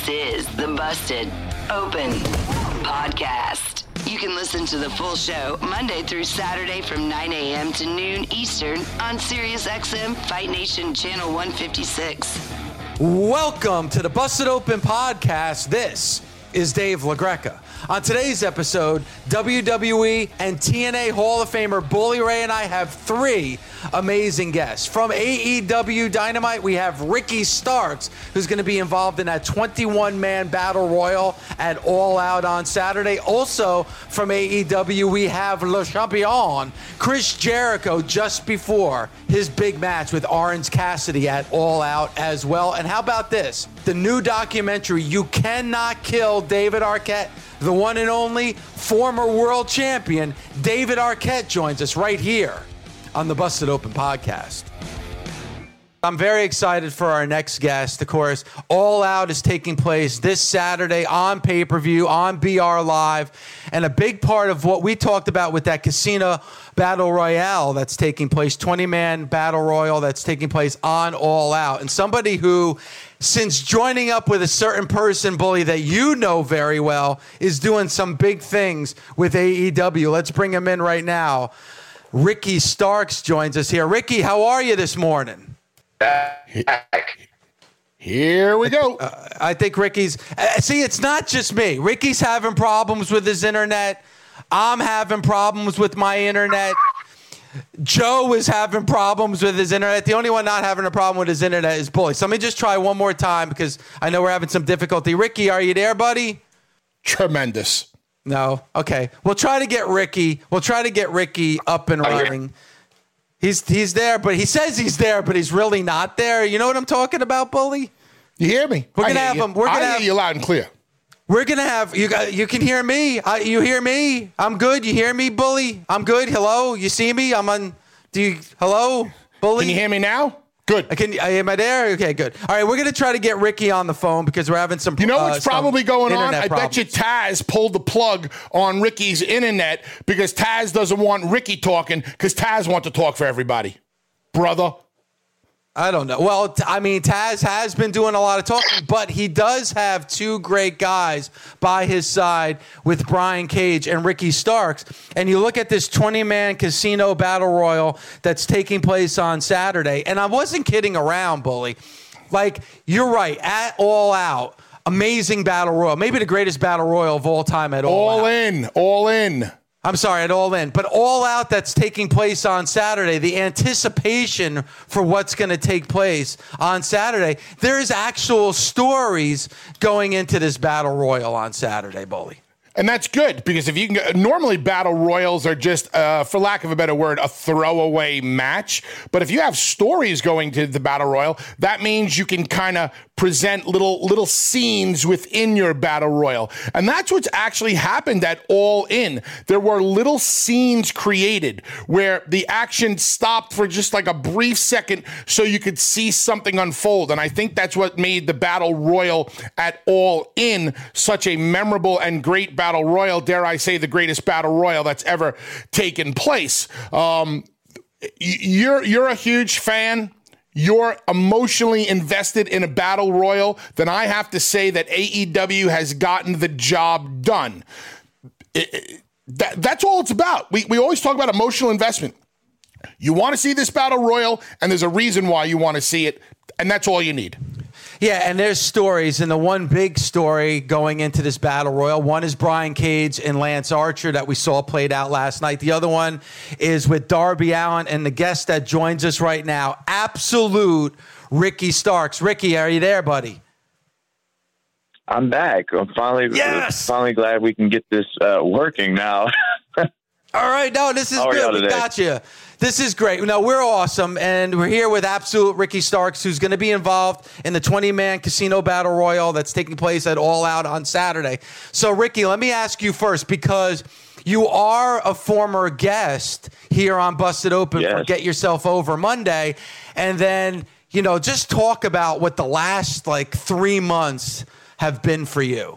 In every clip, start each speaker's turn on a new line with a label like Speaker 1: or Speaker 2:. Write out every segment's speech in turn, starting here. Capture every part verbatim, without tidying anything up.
Speaker 1: This is the Busted Open Podcast. You can listen to the full show Monday through Saturday from nine a.m. to noon Eastern on SiriusXM Fight Nation Channel one fifty-six.
Speaker 2: Welcome to the Busted Open Podcast. This is Dave LaGreca. On today's episode, W W E and T N A Hall of Famer Bully Ray and I have three amazing guests. From A E W Dynamite, we have Ricky Starks, who's going to be involved in that twenty-one man battle royal at All Out on Saturday. Also from A E W, we have Le Champion, Chris Jericho, just before his big match with Orange Cassidy at All Out as well. And how about this? The new documentary, You Cannot Kill David Arquette. The one and only former world champion, David Arquette, joins us right here on the Busted Open Podcast. I'm very excited for our next guest. Of course, All Out is taking place this Saturday on pay-per-view, on B R Live. And a big part of what we talked about with that Casino Battle Royale that's taking place, twenty man Battle Royal that's taking place on All Out. And somebody who, since joining up with a certain person, Bully, that you know very well, is doing some big things with A E W. Let's bring him in right now. Ricky Starks joins us here. Ricky, how are you this morning?
Speaker 3: Here we go.
Speaker 2: Uh, I think Ricky's... Uh, see, it's not just me. Ricky's having problems with his internet. I'm having problems with my internet. Joe is having problems with his internet. The only one not having a problem with his internet is Bully. So let me just try one more time because I know we're having some difficulty. Ricky, are you there, buddy?
Speaker 3: Tremendous.
Speaker 2: No? Okay. We'll try to get Ricky. We'll try to get Ricky up and running. He's he's there, but he says he's there, but he's really not there. You know what I'm talking about, Bully?
Speaker 3: You hear me?
Speaker 2: We're gonna
Speaker 3: I
Speaker 2: have
Speaker 3: you.
Speaker 2: him. We're
Speaker 3: I
Speaker 2: gonna
Speaker 3: hear
Speaker 2: have
Speaker 3: you loud and clear.
Speaker 2: We're gonna have you. Got you can hear me. Uh, you hear me? I'm good. You hear me, Bully? I'm good. Hello. You see me? I'm on. Do you? Hello, Bully?
Speaker 3: Can you hear me now? Good.
Speaker 2: I can. Am I there? Okay, good. All right, we're gonna try to get Ricky on the phone because we're having some.
Speaker 3: You know what's
Speaker 2: uh,
Speaker 3: probably going on? I
Speaker 2: problems.
Speaker 3: bet you Taz pulled the plug on Ricky's internet because Taz doesn't want Ricky talking because Taz wants to talk for everybody. Brother.
Speaker 2: I don't know. Well, t- I mean, Taz has been doing a lot of talking, but he does have two great guys by his side with Brian Cage and Ricky Starks. And you look at this twenty man Casino Battle Royal that's taking place on Saturday. And I wasn't kidding around, Bully. Like, you're right. At All Out, amazing Battle Royal. Maybe the greatest Battle Royal of all time at All Out.
Speaker 3: All in. All in.
Speaker 2: I'm sorry, at All In. But All Out that's taking place on Saturday, the anticipation for what's going to take place on Saturday, there's actual stories going into this Battle Royal on Saturday, Bully.
Speaker 3: And that's good because if you can, normally battle royals are just, uh, for lack of a better word, a throwaway match. But if you have stories going to the battle royal, that means you can kind of present little little scenes within your battle royal. And that's what's actually happened at All In. There were little scenes created where the action stopped for just like a brief second so you could see something unfold. And I think that's what made the battle royal at All In such a memorable and great battle royal, dare I say the greatest battle royal that's ever taken place. Um, you're you're a huge fan. You're emotionally invested in a battle royal, then I have to say that A E W has gotten the job done. It, it, that, that's all it's about. We, we always talk about emotional investment. You want to see this battle royal, and there's a reason why you want to see it, and that's all you need.
Speaker 2: Yeah, and there's stories, and the one big story going into this battle royal, one is Brian Cage and Lance Archer that we saw played out last night. The other one is with Darby Allin and the guest that joins us right now, absolute Ricky Starks. Ricky, are you there, buddy?
Speaker 4: I'm back. I'm finally,
Speaker 2: yes!
Speaker 4: finally glad we can get this uh, working now.
Speaker 2: All right, no, this is
Speaker 4: How
Speaker 2: good. We
Speaker 4: today?
Speaker 2: got you. This is great. No, we're awesome, and we're here with absolute Ricky Starks, who's going to be involved in the twenty man Casino Battle Royal that's taking place at All Out on Saturday. So, Ricky, let me ask you first, because you are a former guest here on Busted Open
Speaker 4: yes.
Speaker 2: for Get Yourself Over Monday, and then, you know, just talk about what the last, like, three months have been for you.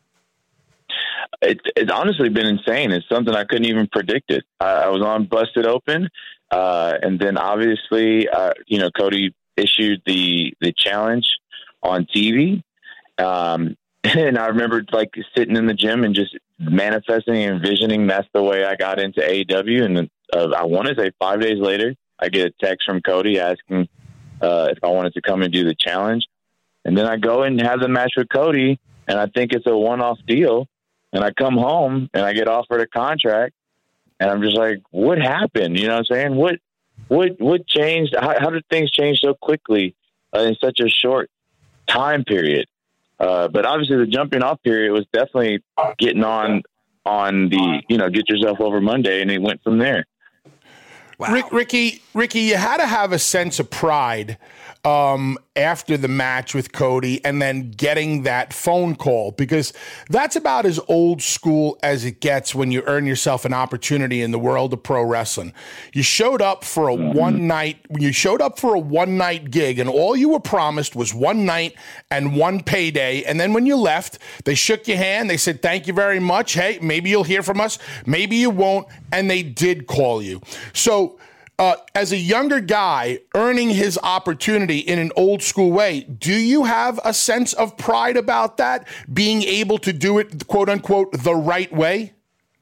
Speaker 4: It, it's honestly been insane. It's something I couldn't even predict it. I, I was on Busted Open, uh, and then obviously, uh, you know, Cody issued the the challenge on T V, Um, and I remember like sitting in the gym and just manifesting and envisioning that's the way I got into A E W. And uh, I want to say five days later, I get a text from Cody asking uh, if I wanted to come and do the challenge. And then I go and have the match with Cody, and I think it's a one-off deal. And I come home and I get offered a contract, and I'm just like, what happened? You know what I'm saying? What, what, what changed? How, how did things change so quickly uh, in such a short time period? Uh, but obviously the jumping off period was definitely getting on, on the, you know, get yourself over Monday, and it went from there.
Speaker 2: Wow.
Speaker 3: Rick, Ricky, Ricky, you had to have a sense of pride um, after the match with Cody and then getting that phone call, because that's about as old school as it gets when you earn yourself an opportunity in the world of pro wrestling. You showed up for a mm-hmm. one night, you showed up for a one night gig, and all you were promised was one night and one payday. And then when you left, they shook your hand. They said, thank you very much. Hey, maybe you'll hear from us. Maybe you won't. And they did call you. So, Uh, as a younger guy earning his opportunity in an old school way, do you have a sense of pride about that, being able to do it, quote unquote, the right way?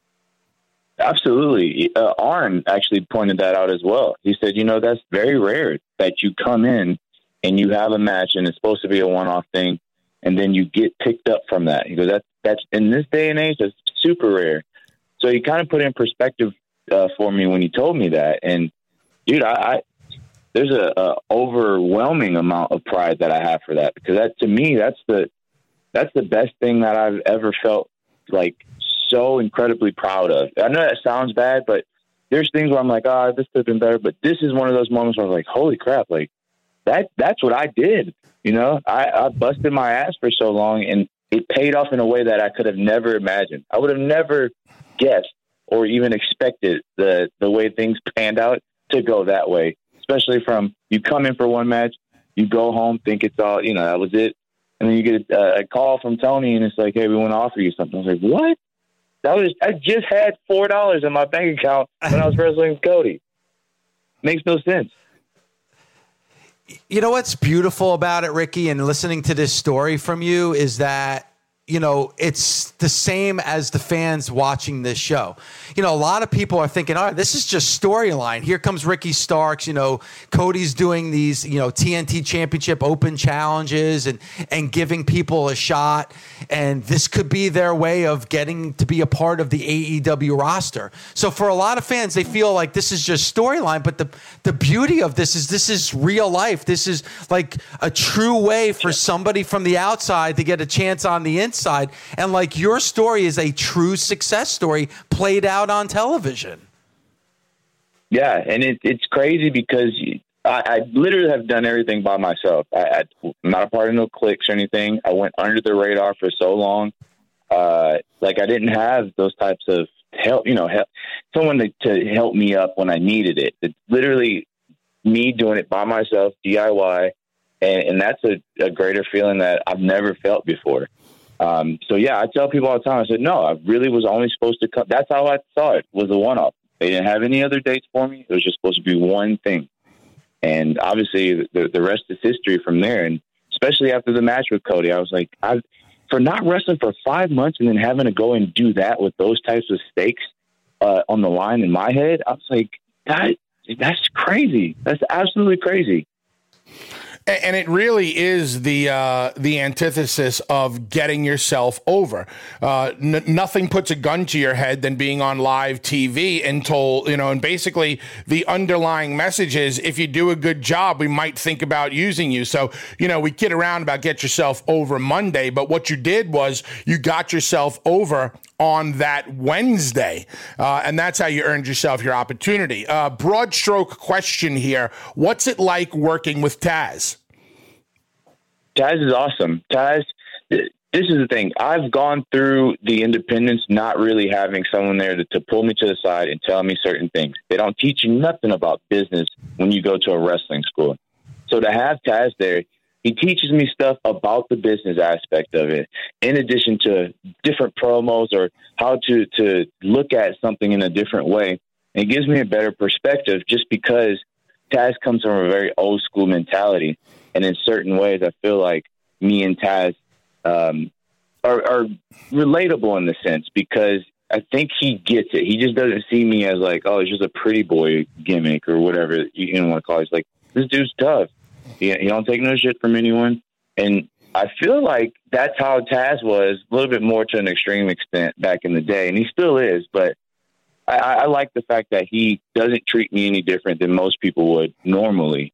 Speaker 4: Absolutely. Uh, Arn actually pointed that out as well. He said, you know, that's very rare that you come in and you have a match and it's supposed to be a one-off thing, and then you get picked up from that. He goes, that's, that's in this day and age, that's super rare. So he kind of put it in perspective uh, for me when he told me that. And dude, I, I there's a, a overwhelming amount of pride that I have for that, because that, to me, that's the that's the best thing that I've ever felt like so incredibly proud of. I know that sounds bad, but there's things where I'm like, oh, this could have been better. But this is one of those moments where I'm like, holy crap, like that that's what I did. You know, I, I busted my ass for so long, and it paid off in a way that I could have never imagined. I would have never guessed or even expected the the way things panned out to go that way, especially from you come in for one match, you go home, think it's all, you know, that was it. And then you get a, a call from Tony and it's like, hey, we want to offer you something. I was like, what? That was, I just had four dollars in my bank account when I was wrestling with Cody. Makes no sense.
Speaker 2: You know what's beautiful about it, Ricky, and listening to this story from you is that, you know, it's the same as the fans watching this show. You know, a lot of people are thinking, all right, this is just storyline. Here comes Ricky Starks. You know, Cody's doing these, you know, T N T Championship Open challenges and, and giving people a shot. And this could be their way of getting to be a part of the A E W roster. So for a lot of fans, they feel like this is just storyline. But the, the beauty of this is this is real life. This is like a true way for somebody from the outside to get a chance on the inside. Side. And like your story is a true success story played out on television.
Speaker 4: Yeah, and it, it's crazy because I, I literally have done everything by myself. I, I'm not a part of no cliques or anything. I went under the radar for so long. Uh, like I didn't have those types of help, you know, help, someone to, to help me up when I needed it. It's literally me doing it by myself, D I Y, and, and that's a, a greater feeling that I've never felt before. Um, so yeah, I tell people all the time, I said, no, I really was only supposed to come. That's how I saw it, was a one-off. They didn't have any other dates for me. It was just supposed to be one thing. And obviously the, the rest is history from there. And especially after the match with Cody, I was like, I, for not wrestling for five months and then having to go and do that with those types of stakes uh, on the line in my head, I was like, that, that's crazy. That's absolutely crazy.
Speaker 3: And it really is the uh, the antithesis of getting yourself over. Uh, n- nothing puts a gun to your head than being on live T V and told, you know, and basically the underlying message is, if you do a good job, we might think about using you. So, you know, we kid around about get yourself over Monday, but what you did was you got yourself over on that Wednesday, uh, and that's how you earned yourself your opportunity. Uh, broad stroke question here. What's it like working with Taz?
Speaker 4: Taz is awesome. Taz, this is the thing. I've gone through the independents not really having someone there to, to pull me to the side and tell me certain things. They don't teach you nothing about business when you go to a wrestling school. So to have Taz there, he teaches me stuff about the business aspect of it, in addition to different promos or how to, to look at something in a different way. And it gives me a better perspective just because Taz comes from a very old school mentality. And in certain ways, I feel like me and Taz um, are, are relatable in the sense because I think he gets it. He just doesn't see me as like, oh, it's just a pretty boy gimmick or whatever you don't want to call it. He's like, this dude's tough. He, he don't take no shit from anyone. And I feel like that's how Taz was a little bit more to an extreme extent back in the day. And he still is, but I, I like the fact that he doesn't treat me any different than most people would normally.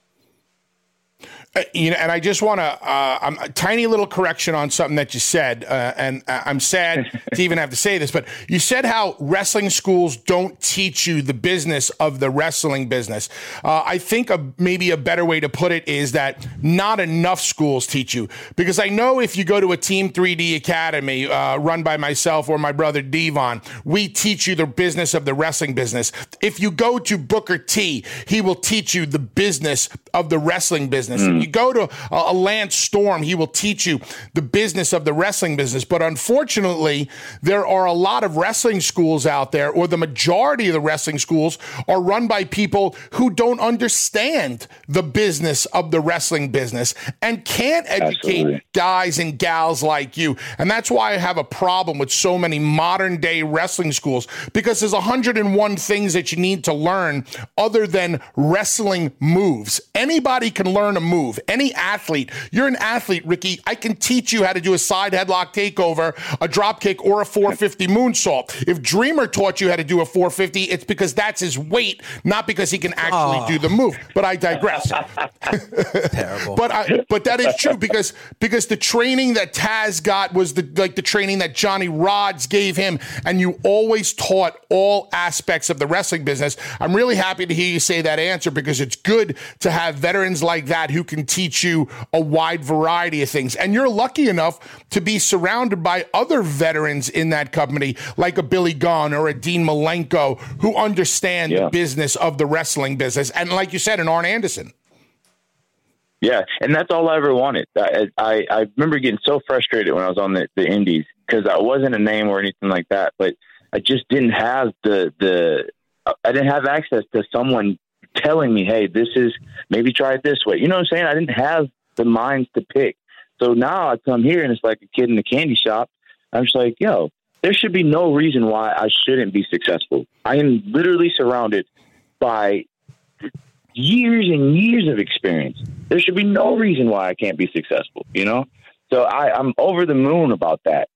Speaker 3: Uh, you know, and I just want to, uh, I'm a tiny little correction on something that you said, uh, and I'm sad to even have to say this, but you said how wrestling schools don't teach you the business of the wrestling business. Uh, I think a, maybe a better way to put it is that not enough schools teach you, because I know if you go to a Team three D Academy uh, run by myself or my brother Devon, we teach you the business of the wrestling business. If you go to Booker T, he will teach you the business of the wrestling business. Mm. You go to a Lance Storm, he will teach you the business of the wrestling business. But unfortunately, there are a lot of wrestling schools out there, or the majority of the wrestling schools are run by people who don't understand the business of the wrestling business and can't educate Absolutely. guys and gals like you. And that's why I have a problem with so many modern day wrestling schools, because there's one hundred and one things that you need to learn other than wrestling moves. Anybody can learn a move. Any athlete, you're an athlete, Ricky. I can teach you how to do a side headlock takeover, a drop kick, or a four fifty moonsault. If Dreamer taught you how to do a four fifty, it's because that's his weight, not because he can actually oh. do the move. But I digress.
Speaker 2: Terrible.
Speaker 3: But I, but that is true because because the training that Taz got was the like the training that Johnny Rods gave him, and you always taught all aspects of the wrestling business. I'm really happy to hear you say that answer, because it's good to have veterans like that who can teach you a wide variety of things. And you're lucky enough to be surrounded by other veterans in that company, like a Billy Gunn or a Dean Malenko, who understand yeah. the business of the wrestling business. And like you said, an Arn Anderson.
Speaker 4: Yeah, and that's all I ever wanted. I, I, I remember getting so frustrated when I was on the, the indies, because I wasn't a name or anything like that, but I just didn't have the the I didn't have access to someone telling me, hey, this is, maybe try it this way. You know what I'm saying? I didn't have the minds to pick. So now I come here and it's like a kid in a candy shop. I'm just like, yo, there should be no reason why I shouldn't be successful. I am literally surrounded by years and years of experience. There should be no reason why I can't be successful, you know? So I, I'm over the moon about that.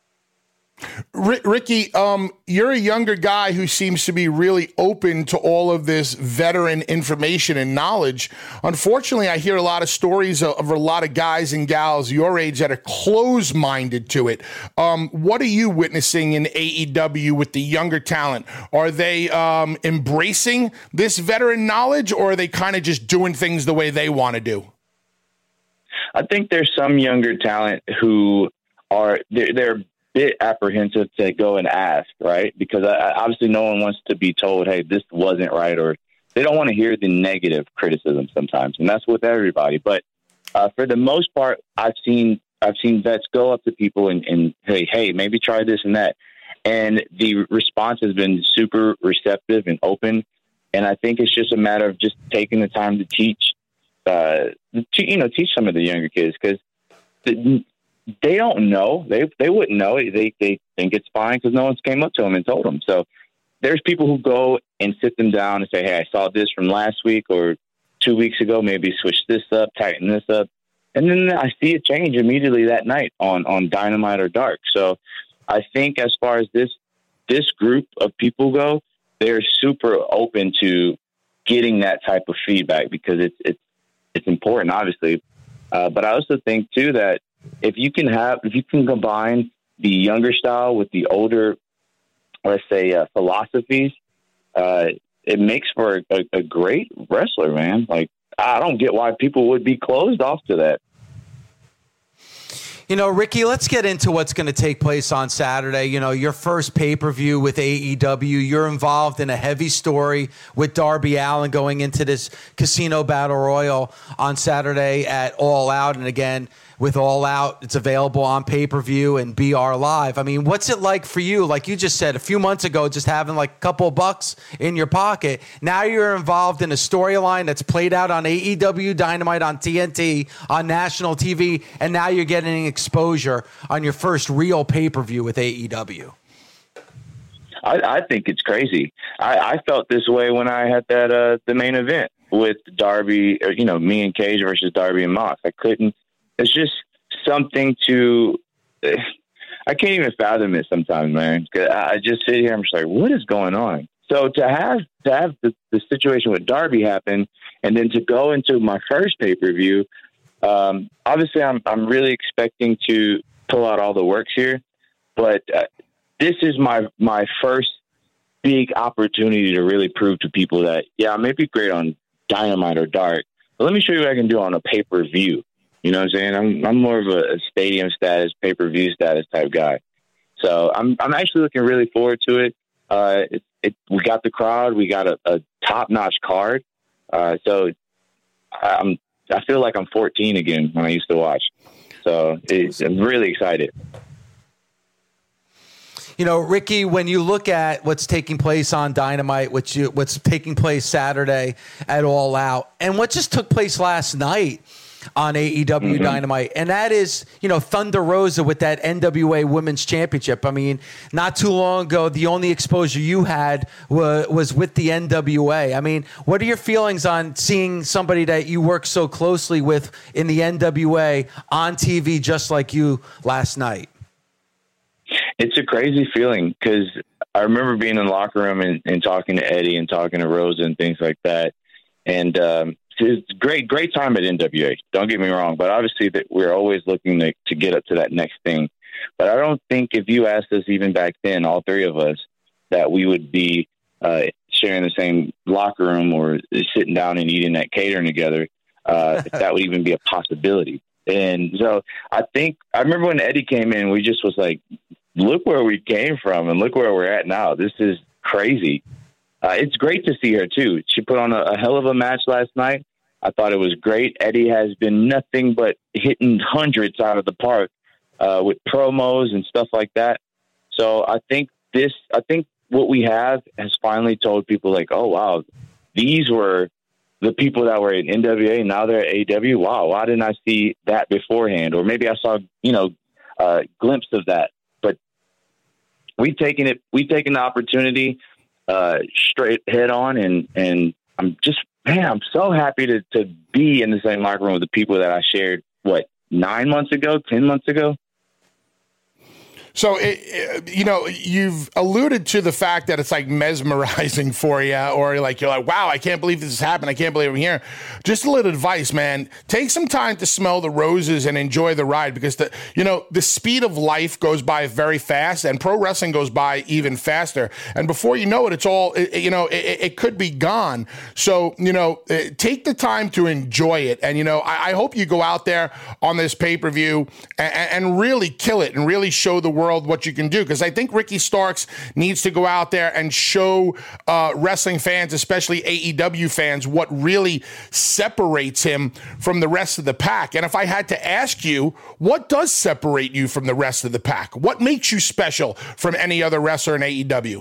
Speaker 3: R- Ricky, um, you're a younger guy who seems to be really open to all of this veteran information and knowledge. Unfortunately, I hear a lot of stories of, of a lot of guys and gals your age that are closed-minded to it. Um, what are you witnessing in A E W with the younger talent? Are they um, embracing this veteran knowledge, or are they kind of just doing things the way they want to do?
Speaker 4: I think there's some younger talent who are they're, they're bit apprehensive to go and ask, right? Because I, obviously no one wants to be told, hey, this wasn't right, or they don't want to hear the negative criticism sometimes. And that's with everybody. But uh, for the most part, I've seen I've seen vets go up to people and, and hey, hey, maybe try this and that. And the response has been super receptive and open. And I think it's just a matter of just taking the time to teach, uh, to, you know, teach some of the younger kids, because the, they don't know. They they wouldn't know. They they think it's fine because no one's came up to them and told them. So there's people who go and sit them down and say, hey, I saw this from last week or two weeks ago. Maybe switch this up, tighten this up. And then I see it change immediately that night on, on Dynamite or Dark. So I think as far as this this group of people go, they're super open to getting that type of feedback because it's it's it's important, obviously. Uh, but I also think too that if you can have, if you can combine the younger style with the older, let's say, uh, philosophies, uh, it makes for a, a great wrestler, man. Like, I don't get why people would be closed off to that.
Speaker 2: You know, Ricky, let's get into what's going to take place on Saturday. You know, your first pay-per-view with A E W. You're involved in a heavy story with Darby Allin going into this casino battle royal on Saturday at All Out. And again, with All Out. It's available on pay-per-view and B R Live. I mean, what's it like for you? Like you just said a few months ago, just having like a couple of bucks in your pocket. Now you're involved in a storyline that's played out on A E W Dynamite, on T N T, on national T V, and now you're getting exposure on your first real pay-per-view with A E W.
Speaker 4: I, I think it's crazy. I, I felt this way when I had that uh, the main event with Darby, or, you know, me and Cage versus Darby and Mox. I couldn't. It's just something to. I can't even fathom it sometimes, man. I just sit here. I'm just like, what is going on? So to have to have the, the situation with Darby happen, and then to go into my first pay per view. Um, obviously, I'm I'm really expecting to pull out all the works here, but. Uh, This is my my first big opportunity to really prove to people that, yeah, I may be great on Dynamite or Dark, but let me show you what I can do on a pay-per-view. You know what I'm saying? I'm I'm more of a, a stadium status, pay-per-view status type guy. So I'm I'm actually looking really forward to it. Uh, it, it we got the crowd, we got a, a top-notch card. Uh, so I'm I feel like I'm fourteen again when I used to watch. So it's, I'm really excited.
Speaker 2: You know, Ricky, when you look at what's taking place on Dynamite, which you, what's taking place Saturday at All Out, and what just took place last night on A E W mm-hmm. Dynamite, and that is, you know, Thunder Rosa with that N W A Women's Championship. I mean, not too long ago, the only exposure you had was, was with the N W A. I mean, what are your feelings on seeing somebody that you work so closely with in the N W A on T V just like you last night?
Speaker 4: It's a crazy feeling because I remember being in the locker room and, and talking to Eddie and talking to Rosa and things like that. And um, it's great, great time at N W A. Don't get me wrong, but obviously that we're always looking to, to get up to that next thing. But I don't think if you asked us even back then, all three of us, that we would be uh, sharing the same locker room or sitting down and eating that catering together. Uh, if that would even be a possibility. And so I think I remember when Eddie came in, we just was like, look where we came from and look where we're at now. This is crazy. Uh, it's great to see her too. She put on a, a hell of a match last night. I thought it was great. Eddie has been nothing but hitting hundreds out of the park uh, with promos and stuff like that. So I think this, I think what we have has finally told people like, oh, wow, these were the people that were in N W A. Now they're at A E W. Wow. Why didn't I see that beforehand? Or maybe I saw, you know, a glimpse of that. But we've taken it, we've taken the opportunity uh, straight head on. And, and I'm just, man, I'm so happy to, to be in the same locker room with the people that I shared, what, nine months ago, ten months ago.
Speaker 3: So, it, it, you know, you've alluded to the fact that it's like mesmerizing for you, or like you're like, wow, I can't believe this has happened. I can't believe I'm here. Just a little advice, man. Take some time to smell the roses and enjoy the ride, because, the you know, the speed of life goes by very fast, and pro wrestling goes by even faster. And before you know it, it's all, it, you know, it, it could be gone. So, you know, take the time to enjoy it. And, you know, I, I hope you go out there on this pay-per-view and, and really kill it and really show the world what you can do, because I think Ricky Starks needs to go out there and show uh, wrestling fans, especially A E W fans, what really separates him from the rest of the pack. And if I had to ask you, what does separate you from the rest of the pack? What makes you special from any other wrestler in A E W?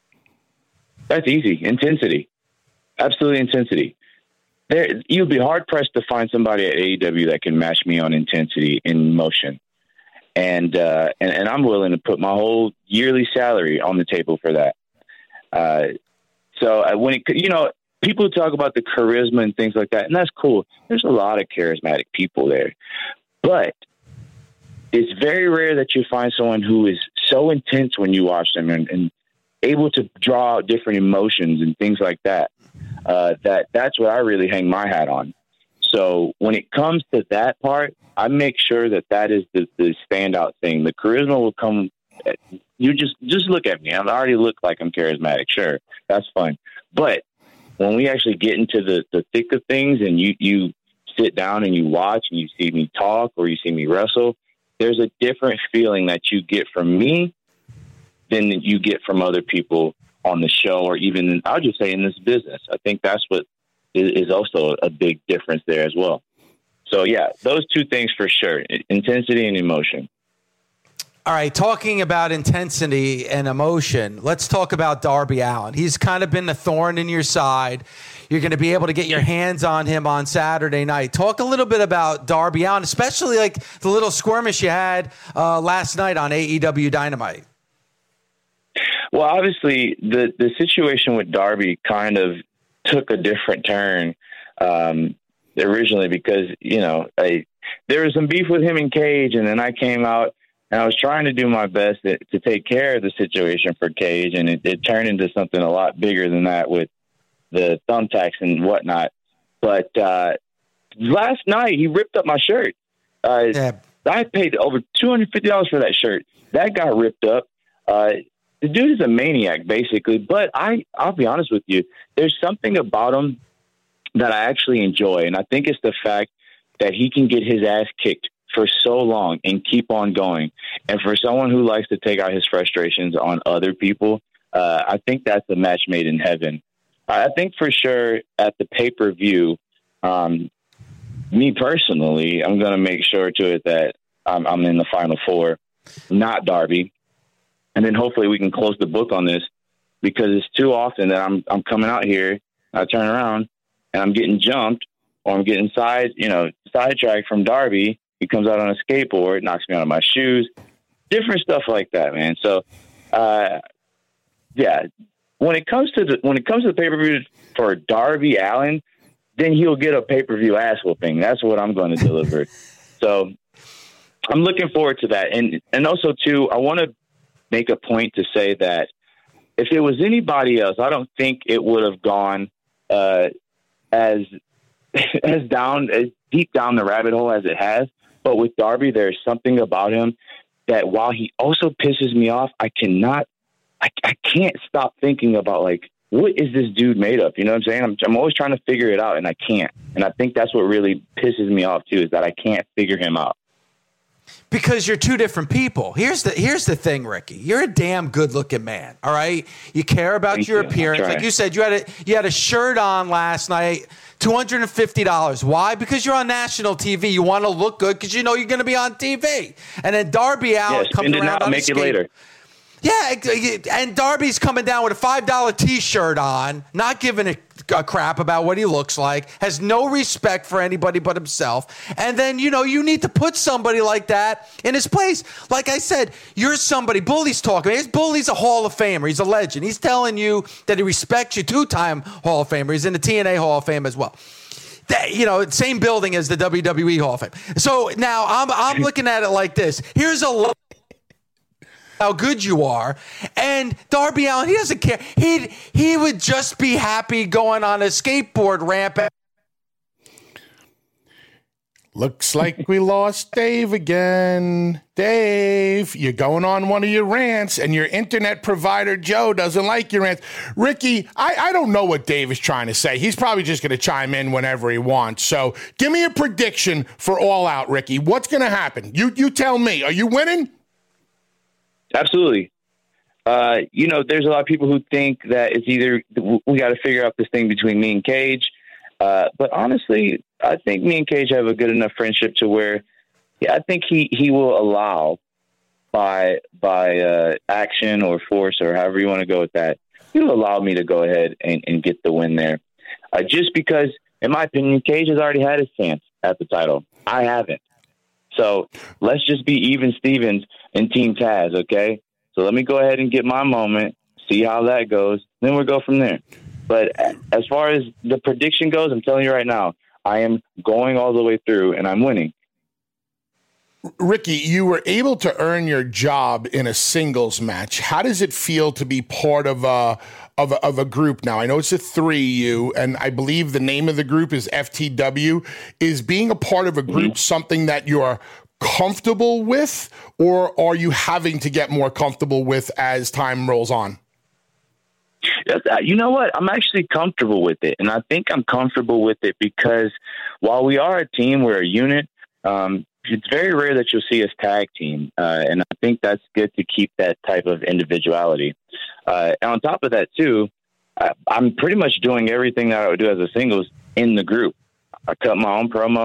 Speaker 4: That's easy. Intensity. Absolutely intensity. There, you'd be hard pressed to find somebody at A E W that can match me on intensity in motion. And, uh, and and I'm willing to put my whole yearly salary on the table for that. Uh, so when it, you know, people talk about the charisma and things like that, and that's cool. There's a lot of charismatic people there, but it's very rare that you find someone who is so intense when you watch them and, and able to draw out different emotions and things like that. Uh, that that's what I really hang my hat on. So when it comes to that part, I make sure that that is the, the standout thing. The charisma will come. You just just look at me. I already look like I'm charismatic. Sure, that's fun. But when we actually get into the, the thick of things, and you, you sit down and you watch and you see me talk or you see me wrestle, there's a different feeling that you get from me than you get from other people on the show, or even, I'll just say, in this business. I think that's what is also a big difference there as well. So, yeah, those two things for sure, intensity and emotion.
Speaker 2: All right, talking about intensity and emotion, let's talk about Darby Allin. He's kind of been the thorn in your side. You're going to be able to get your hands on him on Saturday night. Talk a little bit about Darby Allin, especially like the little skirmish you had uh, last night on A E W Dynamite.
Speaker 4: Well, obviously, the, the situation with Darby kind of took a different turn um, originally because, you know, I, there was some beef with him and Cage, and then I came out and I was trying to do my best to, to take care of the situation for Cage, and it, it turned into something a lot bigger than that with the thumbtacks and whatnot. But uh, last night, he ripped up my shirt. Uh, yeah. I paid over two hundred fifty dollars for that shirt. That got ripped up. Uh, the dude is a maniac, basically. But I, I'll be honest with you, there's something about him that I actually enjoy, and I think it's the fact that he can get his ass kicked for so long and keep on going. And for someone who likes to take out his frustrations on other people, uh, I think that's a match made in heaven. I think for sure at the pay-per-view, um, me personally, I'm going to make sure to it that I'm, I'm in the Final Four, not Darby. And then hopefully we can close the book on this, because it's too often that I'm I'm coming out here, I turn around, and I'm getting jumped, or I'm getting side, you know, sidetracked from Darby. He comes out on a skateboard, knocks me out of my shoes, different stuff like that, man. So, uh, yeah, when it comes to the when it comes to the pay per view for Darby Allin, then he'll get a pay per view ass whooping. That's what I'm going to deliver. So, I'm looking forward to that, and and also too, I want to make a point to say that if it was anybody else, I don't think it would have gone uh, as as down as deep down the rabbit hole as it has. But with Darby, there's something about him that while he also pisses me off, I cannot, I, I can't stop thinking about, like, what is this dude made of? You know what I'm saying? I'm, I'm always trying to figure it out, and I can't. And I think that's what really pisses me off, too, is that I can't figure him out.
Speaker 2: Because you're two different people. Here's the here's the thing, Ricky. You're a damn good looking man. All right, you care about
Speaker 4: Thank
Speaker 2: your
Speaker 4: you.
Speaker 2: appearance. Like you said, you had a you had a shirt on last night, two hundred and fifty dollars. Why? Because you're on national T V. You want to look good because you know you're going to be on T V. And then Darby Allin
Speaker 4: yeah,
Speaker 2: comes around
Speaker 4: now,
Speaker 2: on
Speaker 4: make
Speaker 2: skate-
Speaker 4: it later.
Speaker 2: Yeah, and Darby's coming down with a five dollar T-shirt on, not giving a, a crap about what he looks like, has no respect for anybody but himself. And then, you know, you need to put somebody like that in his place. Like I said, you're somebody. Bully's talking. His Bully's a Hall of Famer. He's a legend. He's telling you that he respects you, two-time Hall of Famer. He's in the T N A Hall of Fame as well. That, you know, same building as the W W E Hall of Fame. So now I'm I'm looking at it like this. Here's a how good you are, and Darby Allin, he doesn't care. He he would just be happy going on a skateboard ramp.
Speaker 3: Looks like we lost Dave again. Dave, you're going on one of your rants, and your internet provider, Joe, doesn't like your rants. Ricky, I, I don't know what Dave is trying to say. He's probably just going to chime in whenever he wants. So give me a prediction for All Out, Ricky. What's going to happen? You you tell me. Are you winning?
Speaker 4: Absolutely. Uh, you know, there's a lot of people who think that it's either we got to figure out this thing between me and Cage. Uh, but honestly, I think me and Cage have a good enough friendship to where, yeah, I think he, he will allow by by uh, action or force or however you want to go with that. He'll allow me to go ahead and, and get the win there. Uh, just because, in my opinion, Cage has already had his chance at the title. I haven't. So let's just be even Stevens in Team Taz, okay? So let me go ahead and get my moment, see how that goes, then we'll go from there. But as far as the prediction goes, I'm telling you right now, I am going all the way through, and I'm winning.
Speaker 3: Ricky, you were able to earn your job in a singles match. How does it feel to be part of a, of a, of a group now? I know it's a three you, and I believe the name of the group is F T W. Is being a part of a group mm-hmm. something that you're comfortable with, or are you having to get more comfortable with as time rolls on?
Speaker 4: You know what? I'm actually comfortable with it, and I think I'm comfortable with it because while we are a team, we're a unit, um, it's very rare that you'll see us tag team, uh, and I think that's good to keep that type of individuality. Uh, and on top of that, too, I, I'm pretty much doing everything that I would do as a singles in the group. I cut my own promos.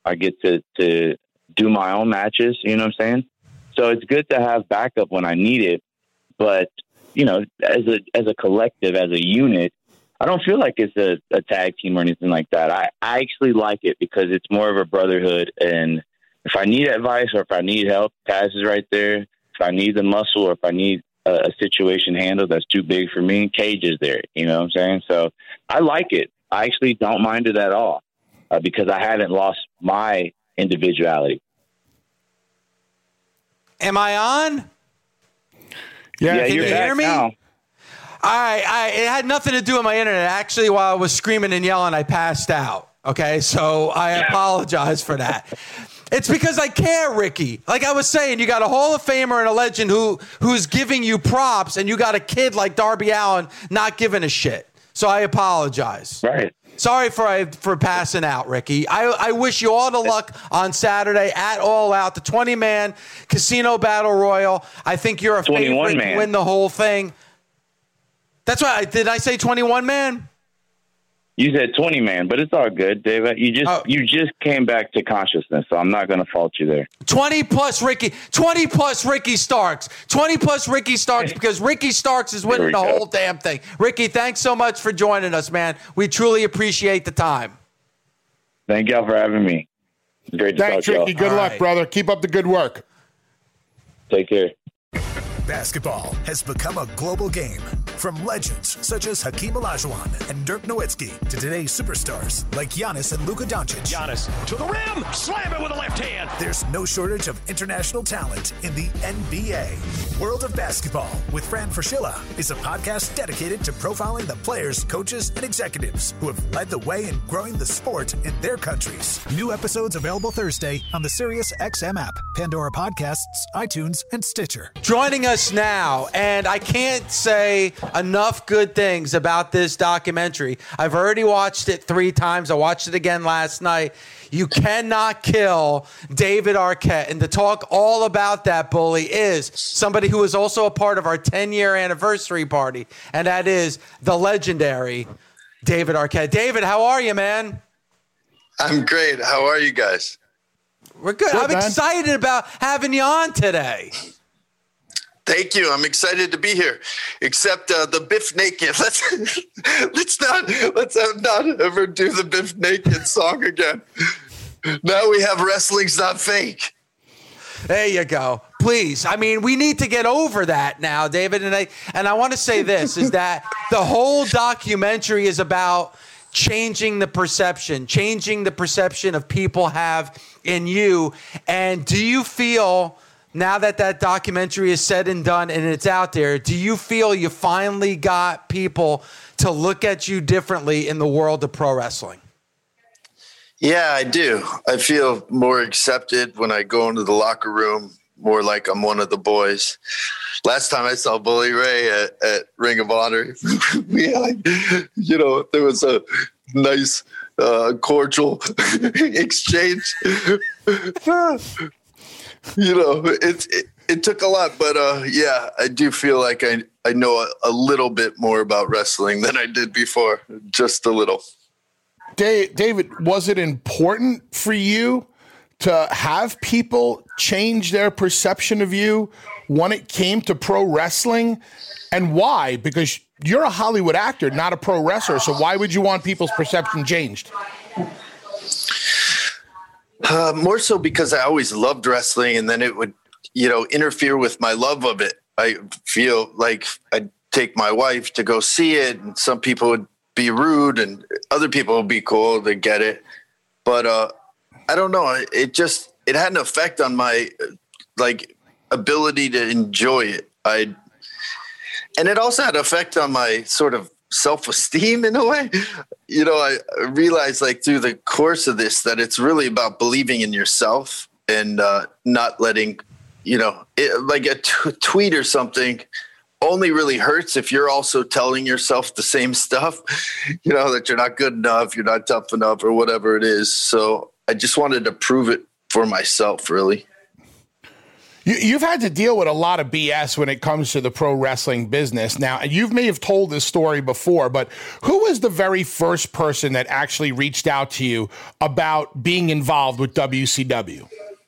Speaker 4: I get to, to do my own matches. You know what I'm saying? So it's good to have backup when I need it. But, you know, as a as a collective, as a unit, I don't feel like it's a, a tag team or anything like that. I, I actually like it because it's more of a brotherhood. And if I need advice or if I need help, Taz is right there. If I need the muscle or if I need a, a situation handled that's too big for me, Cage is there. You know what I'm saying? So I like it. I actually don't mind it at all uh, because I haven't lost my individuality.
Speaker 2: Am I on?
Speaker 3: Yeah,
Speaker 4: yeah
Speaker 2: Can
Speaker 4: you're
Speaker 2: you
Speaker 4: back
Speaker 2: hear me?
Speaker 4: now.
Speaker 2: I, I, it had nothing to do with my internet. Actually, while I was screaming and yelling, I passed out. Okay, so I apologize for that. It's because I care, Ricky. Like I was saying, you got a Hall of Famer and a legend who who's giving you props, and you got a kid like Darby Allin not giving a shit. So I apologize.
Speaker 4: Right.
Speaker 2: Sorry for for passing out, Ricky. I, I wish you all the luck on Saturday at All Out, the twenty-man casino battle royal. I think you're a favorite to win the whole thing. That's why I did. I say twenty-one man.
Speaker 4: You said twenty man, but it's all good, Dave. You just
Speaker 2: oh.
Speaker 4: you just came back to consciousness, so I'm not going to fault you there.
Speaker 2: twenty plus Ricky, twenty plus Ricky Starks, twenty plus Ricky Starks, because Ricky Starks is winning the
Speaker 4: go.
Speaker 2: whole damn thing. Ricky, thanks so much for joining us, man. We truly appreciate the time.
Speaker 4: Thank y'all for having me. It's great to
Speaker 3: Thanks,
Speaker 4: talk to y'all.
Speaker 3: Ricky. Good
Speaker 2: All
Speaker 3: luck,
Speaker 2: right.
Speaker 3: brother. Keep up the good work.
Speaker 4: Take care.
Speaker 5: Basketball has become a global game. From legends such as Hakeem Olajuwon and Dirk Nowitzki to today's superstars like Giannis and Luka Doncic.
Speaker 6: Giannis to the rim, slam it with the left hand.
Speaker 5: There's no shortage of international talent in the N B A. World of Basketball with Fran Fraschilla is a podcast dedicated to profiling the players, coaches, and executives who have led the way in growing the sport in their countries. New episodes available Thursday on the SiriusXM app, Pandora Podcasts, iTunes, and Stitcher.
Speaker 2: Joining us now, and I can't say enough good things about this documentary. I've already watched it three times. I watched it again last night. You cannot kill David Arquette. And to talk all about that, Bully, is somebody who is also a part of our ten-year anniversary party, and that is the legendary David Arquette. David, how are you, man?
Speaker 7: I'm great. How are you guys?
Speaker 2: We're good.
Speaker 3: Good,
Speaker 2: I'm
Speaker 3: man.
Speaker 2: excited about having you on today.
Speaker 7: Thank you. I'm excited to be here. Except uh, the Biff Naked. Let's let's not let's not ever do the Biff Naked song again. Now we have Wrestling's Not Fake.
Speaker 2: There you go. Please. I mean, we need to get over that now, David. And I and I want to say this is that the whole documentary is about changing the perception, changing the perception of people have in you. And do you feel, now that that documentary is said and done and it's out there, do you feel you finally got people to look at you differently in the world of pro wrestling?
Speaker 7: Yeah, I do. I feel more accepted when I go into the locker room, more like I'm one of the boys. Last time I saw Bully Ray at, at Ring of Honor, we had, you know, there was a nice, uh, cordial exchange. You know, it, it it took a lot, but uh, yeah, I do feel like I I know a, a little bit more about wrestling than I did before, just a little.
Speaker 3: Dave, David, was it important for you to have people change their perception of you when it came to pro wrestling? And why? Because you're a Hollywood actor, not a pro wrestler. So why would you want people's perception changed?
Speaker 7: Uh, more so because I always loved wrestling, and then it would, you know, interfere with my love of it. I feel like I'd take my wife to go see it, and some people would be rude, and other people would be cool to get it. But uh, I don't know. It just it had an effect on my like ability to enjoy it. I and it also had an effect on my sort of self-esteem in a way. You know, I realized like through the course of this that it's really about believing in yourself and uh, not letting, you know, it, like a t- tweet or something only really hurts if you're also telling yourself the same stuff, you know, that you're not good enough, you're not tough enough or whatever it is. So I just wanted to prove it for myself, really.
Speaker 3: You, you've had to deal with a lot of B S when it comes to the pro wrestling business. Now, you may have told this story before, but who was the very first person that actually reached out to you about being involved with W C W?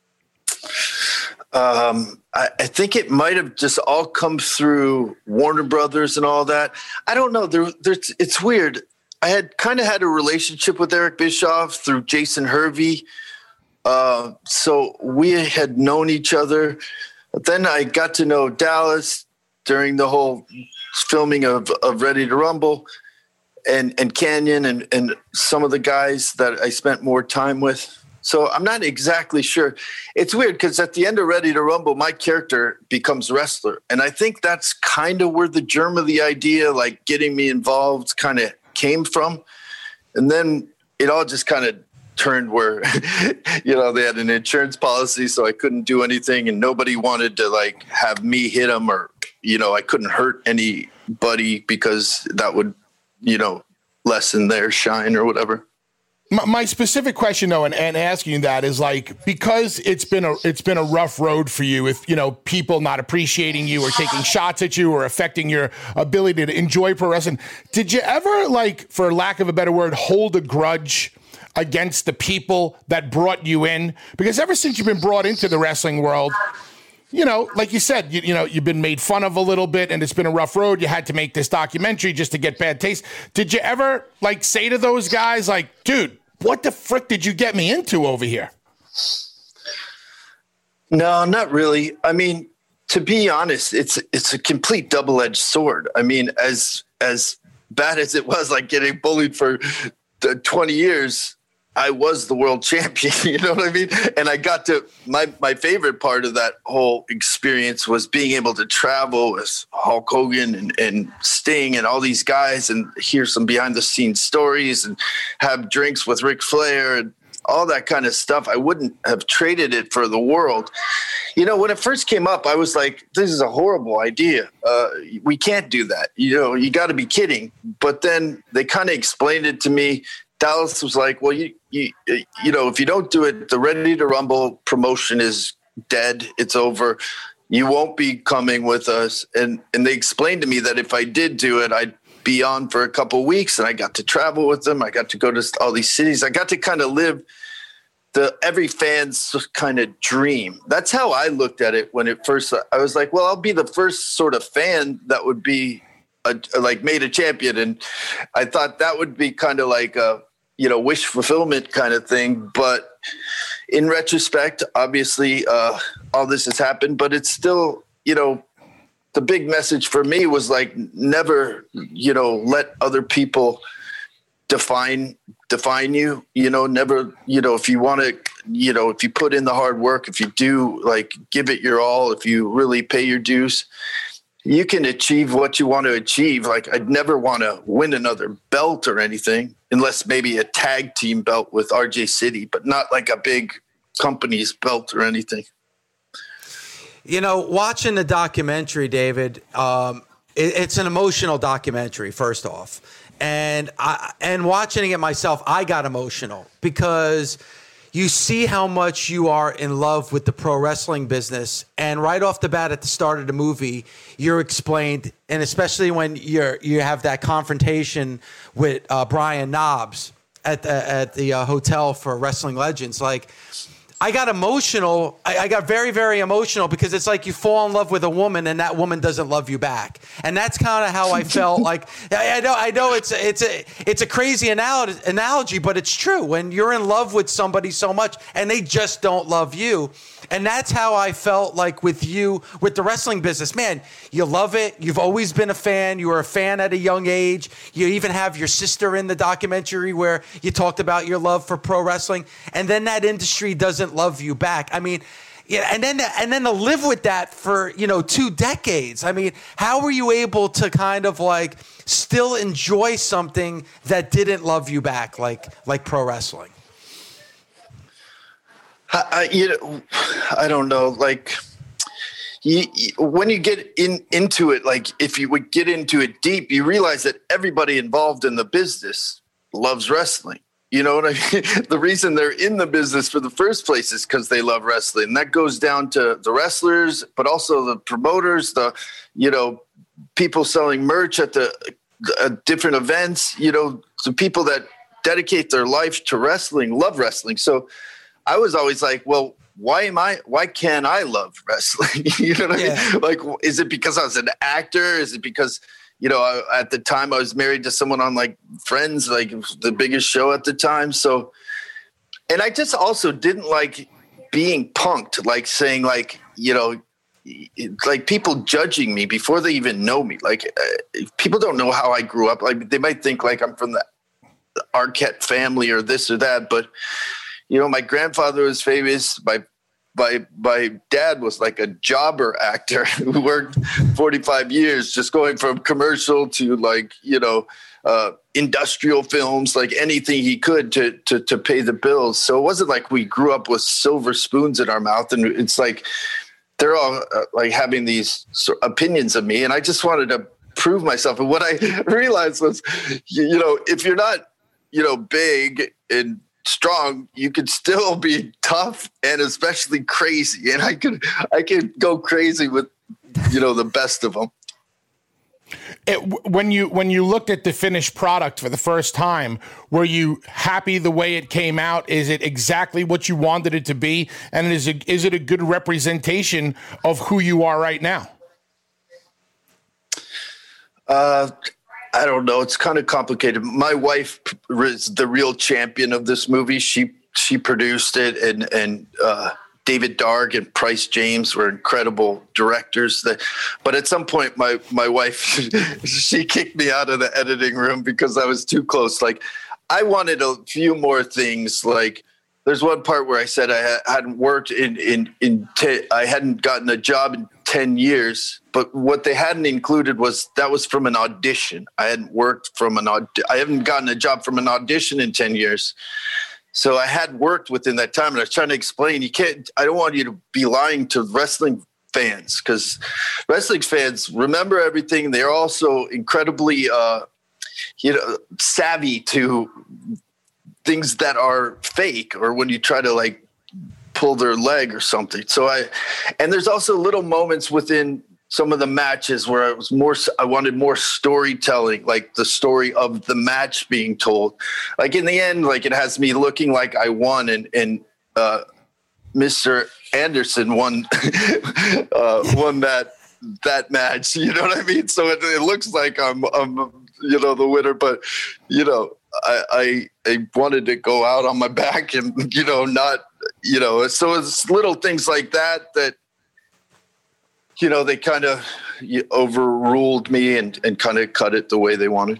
Speaker 7: Um, I, I think it might have just all come through Warner Brothers and all that. I don't know. There, there's, it's weird. I had kind of had a relationship with Eric Bischoff through Jason Hervey. Uh, so we had known each other. But then I got to know Dallas during the whole filming of, of Ready to Rumble, and, and Canyon and, and some of the guys that I spent more time with. So I'm not exactly sure. It's weird because at the end of Ready to Rumble, my character becomes wrestler. And I think that's kind of where the germ of the idea, like getting me involved, kind of came from. And then it all just kind of turned where, you know, they had an insurance policy, so I couldn't do anything, and nobody wanted to like have me hit them, or, you know, I couldn't hurt anybody because that would, you know, lessen their shine or whatever.
Speaker 3: My, my specific question, though, and, and asking you that is like, because it's been a it's been a rough road for you, with, you know, people not appreciating you or taking shots at you or affecting your ability to enjoy pro wrestling. Did you ever, like, for lack of a better word, hold a grudge against the people that brought you in? Because ever since you've been brought into the wrestling world, you know, like you said, you, you know, you've been made fun of a little bit, and it's been a rough road. You had to make this documentary just to get bad taste. Did you ever, like, say to those guys, like, dude, what the frick did you get me into over here?
Speaker 7: No, not really. I mean, to be honest, it's it's a complete double-edged sword. I mean, as as bad as it was, like getting bullied for twenty years, I was the world champion, you know what I mean? And I got to, my, my favorite part of that whole experience was being able to travel with Hulk Hogan and, and Sting and all these guys, and hear some behind the scenes stories and have drinks with Ric Flair and all that kind of stuff. I wouldn't have traded it for the world. You know, when it first came up, I was like, this is a horrible idea. Uh, we can't do that. You know, you got to be kidding. But then they kind of explained it to me. Dallas was like, well, you, you, you know, if you don't do it, the Ready to Rumble promotion is dead. It's over. You won't be coming with us. And, and they explained to me that if I did do it, I'd be on for a couple of weeks, and I got to travel with them. I got to go to all these cities. I got to kind of live the every fan's kind of dream. That's how I looked at it when it first, I was like, well, I'll be the first sort of fan that would be a, like made a champion. And I thought that would be kind of like a, you know, wish fulfillment kind of thing. But in retrospect, obviously uh, all this has happened, but it's still, you know, the big message for me was like, never, you know, let other people define, define you, you know, never, you know, if you want to, you know, if you put in the hard work, if you do like give it your all, if you really pay your dues, you can achieve what you want to achieve. Like, I'd never want to win another belt or anything, unless maybe a tag team belt with R J City, but not like a big company's belt or anything.
Speaker 2: You know, watching the documentary, David, um, it, it's an emotional documentary, first off. And I, and watching it myself, I got emotional because you see how much you are in love with the pro wrestling business. And right off the bat at the start of the movie, you're explained, and especially when you're you have that confrontation with uh, Brian Knobbs at the, at the uh, hotel for Wrestling Legends, like, I got emotional. I, I got very, very emotional because it's like you fall in love with a woman and that woman doesn't love you back. And that's kind of how I felt. Like, I, I know, I know it's it's a it's a crazy analogy, analogy, but it's true. When you're in love with somebody so much and they just don't love you. And that's how I felt like with you, with the wrestling business. Man, you love it. You've always been a fan. You were a fan at a young age. You even have your sister in the documentary where you talked about your love for pro wrestling. And then that industry doesn't love you back. I mean, yeah, and then and then to live with that for, you know, two decades. I mean, how were you able to kind of like still enjoy something that didn't love you back, like like pro wrestling?
Speaker 7: I, you know, I don't know. Like, you, you, when you get in into it, like if you would get into it deep, you realize that everybody involved in the business loves wrestling. You know what I mean? The reason they're in the business for the first place is because they love wrestling. And that goes down to the wrestlers, but also the promoters, the, you know, people selling merch at the at different events, you know, the people that dedicate their life to wrestling, love wrestling. So I was always like, well, why am I, why can't I love wrestling? You know what yeah. I mean? Like, is it because I was an actor? Is it because, you know, I, at the time I was married to someone on like Friends, like the biggest show at the time. So, and I just also didn't like being punked, like saying like, you know, like people judging me before they even know me. Like uh, people don't know how I grew up. Like they might think like I'm from the, the Arquette family or this or that, but you know, my grandfather was famous. My my my dad was like a jobber actor who worked forty-five years, just going from commercial to like, you know, uh, industrial films, like anything he could to, to to pay the bills. So it wasn't like we grew up with silver spoons in our mouth. And it's like they're all uh, like having these sort of opinions of me, and I just wanted to prove myself. And what I realized was, you, you know, if you're not, you know, big and strong, you could still be tough and especially crazy. And I could, I could go crazy with, you know, the best of them.
Speaker 3: It, when you when you looked at the finished product for the first time, were you happy the way it came out? Is it exactly what you wanted it to be? And is it is it a good representation of who you are right now?
Speaker 7: Uh, I don't know. It's kind of complicated. My wife is the real champion of this movie. She she produced it, and and uh, David Darg and Price James were incredible directors. That, but at some point, my my wife she kicked me out of the editing room because I was too close. Like I wanted a few more things. Like there's one part where I said I ha- hadn't worked in in in te- I hadn't gotten a job in ten years. But what they hadn't included was that was from an audition. I hadn't worked from an aud- I haven't gotten a job from an audition in ten years. So I had worked within that time, and I was trying to explain, you can't, I don't want you to be lying to wrestling fans, because wrestling fans remember everything. They're also incredibly, uh, you know, savvy to things that are fake, or when you try to like pull their leg or something. So I, and there's also little moments within some of the matches where I was more, I wanted more storytelling, like the story of the match being told. Like in the end, like it has me looking like I won, and, and, uh, Mister Anderson won, uh, won that, that match. You know what I mean? So it, it looks like I'm, I'm, you know, the winner, but you know, I, I, I wanted to go out on my back and, you know, not, you know, so it's little things like that, that, you know, they kind of overruled me and, and kind of cut it the way they wanted.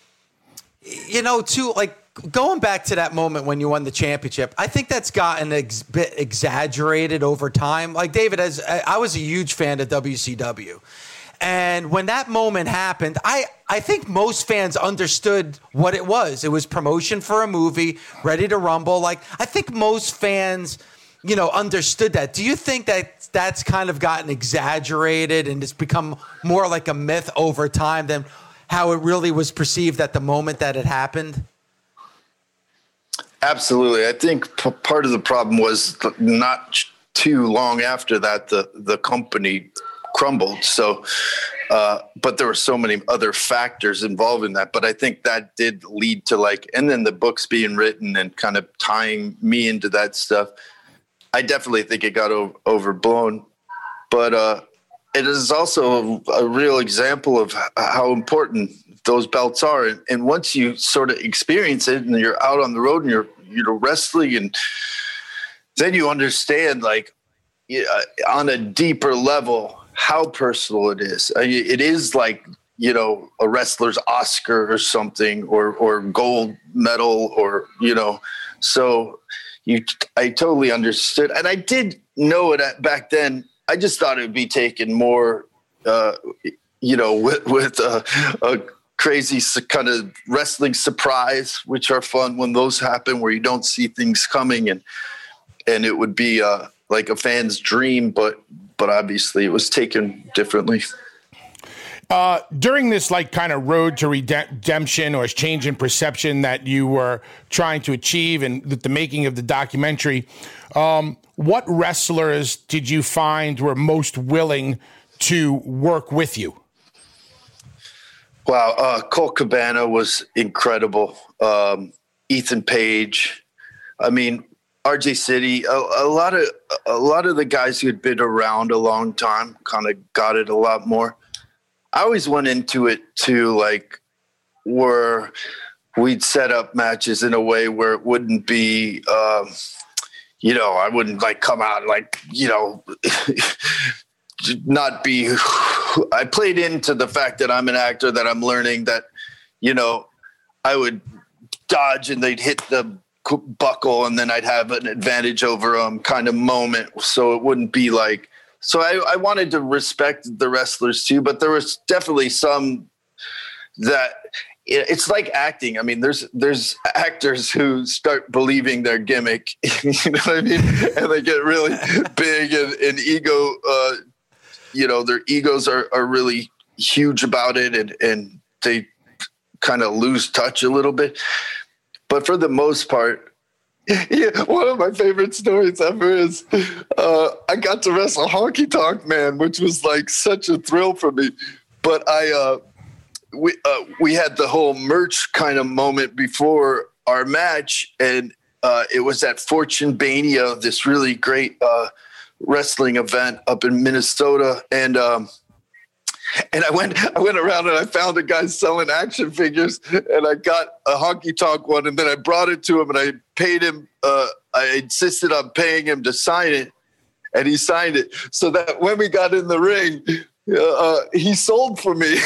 Speaker 2: You know, too, like going back to that moment when you won the championship, I think that's gotten a ex- bit exaggerated over time. Like David, as I was a huge fan of W C W. And when that moment happened, I, I think most fans understood what it was. It was promotion for a movie, Ready to Rumble. Like, I think most fans, you know, understood that. Do you think that that's kind of gotten exaggerated and it's become more like a myth over time than how it really was perceived at the moment that it happened?
Speaker 7: Absolutely. I think p- part of the problem was not too long after that, the, the company crumbled. So, uh, but there were so many other factors involved in that. But I think that did lead to like, and then the books being written and kind of tying me into that stuff. I definitely think it got o- overblown, but uh, it is also a, a real example of how important those belts are. And, and once you sort of experience it and you're out on the road and you're, you know, wrestling, and then you understand like yeah, on a deeper level, how personal it is. I mean, it is like, you know, a wrestler's Oscar or something, or, or gold medal, or, you know, so you, I totally understood. And I did know it at, back then. I just thought it would be taken more, uh, you know, with, with a, a crazy kind of wrestling surprise, which are fun when those happen, where you don't see things coming, and, and it would be uh, like a fan's dream, but, but obviously it was taken differently.
Speaker 3: Uh, during this like kind of road to redemption or change in perception that you were trying to achieve and the, the making of the documentary, um, what wrestlers did you find were most willing to work with you?
Speaker 7: Wow, uh, Colt Cabana was incredible. Um, Ethan Page. I mean, R J City. A, a lot of a lot of the guys who had been around a long time kind of got it a lot more. I always went into it too, like where we'd set up matches in a way where it wouldn't be, um, you know, I wouldn't like come out like, you know, not be. I played into the fact that I'm an actor, that I'm learning that, you know, I would dodge and they'd hit the buckle and then I'd have an advantage over them kind of moment. So it wouldn't be like. So I, I wanted to respect the wrestlers too, but there was definitely some that it's like acting. I mean, there's there's actors who start believing their gimmick, you know what I mean, and they get really big and, and ego. Uh, you know, their egos are, are really huge about it, and and they kind of lose touch a little bit. But for the most part. Yeah, one of my favorite stories ever is uh, I got to wrestle Honky Tonk Man, which was like such a thrill for me. But I, uh, we uh, we had the whole merch kind of moment before our match, and uh, it was at Fortune Bania, this really great uh, wrestling event up in Minnesota, and. Um, And I went, I went around and I found a guy selling action figures, and I got a Honky Tonk one, and then I brought it to him, and I paid him. Uh, I insisted on paying him to sign it, and he signed it. So that when we got in the ring, uh, he sold for me.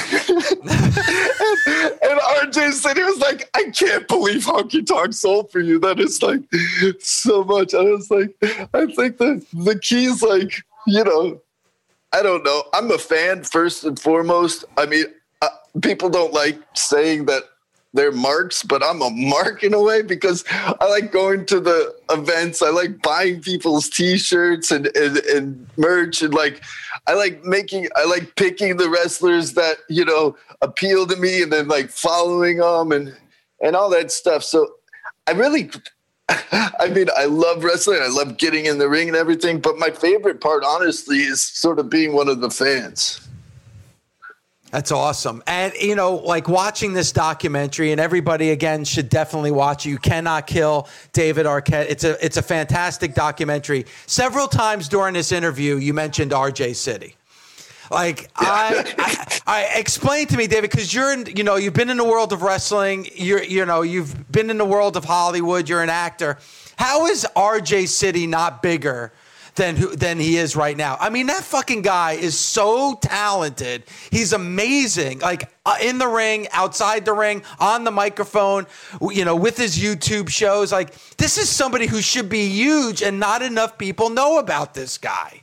Speaker 7: and, and R J said he was like, "I can't believe Honky Tonk sold for you. That is like so much." I was like, I think the the key's like, you know. I don't know. I'm a fan first and foremost. I mean, uh, people don't like saying that they're marks, but I'm a mark in a way because I like going to the events. I like buying people's T-shirts and, and, and merch. And like, I like making, I like picking the wrestlers that, you know, appeal to me and then like following them and, and all that stuff. So I really... I mean, I love wrestling. I love getting in the ring and everything. But my favorite part, honestly, is sort of being one of the fans.
Speaker 2: That's awesome. And, you know, like watching this documentary, and everybody, again, should definitely watch it. You Cannot Kill David Arquette. It's a, it's a fantastic documentary. Several times during this interview, you mentioned R J City. Like, I, I, I explain to me, David, because you're in, you know, you've been in the world of wrestling. You're, you know, you've been in the world of Hollywood. You're an actor. How is R J City not bigger than who than he is right now? I mean, that fucking guy is so talented. He's amazing. Like uh, in the ring, outside the ring, on the microphone, you know, with his YouTube shows. Like, this is somebody who should be huge, and not enough people know about this guy.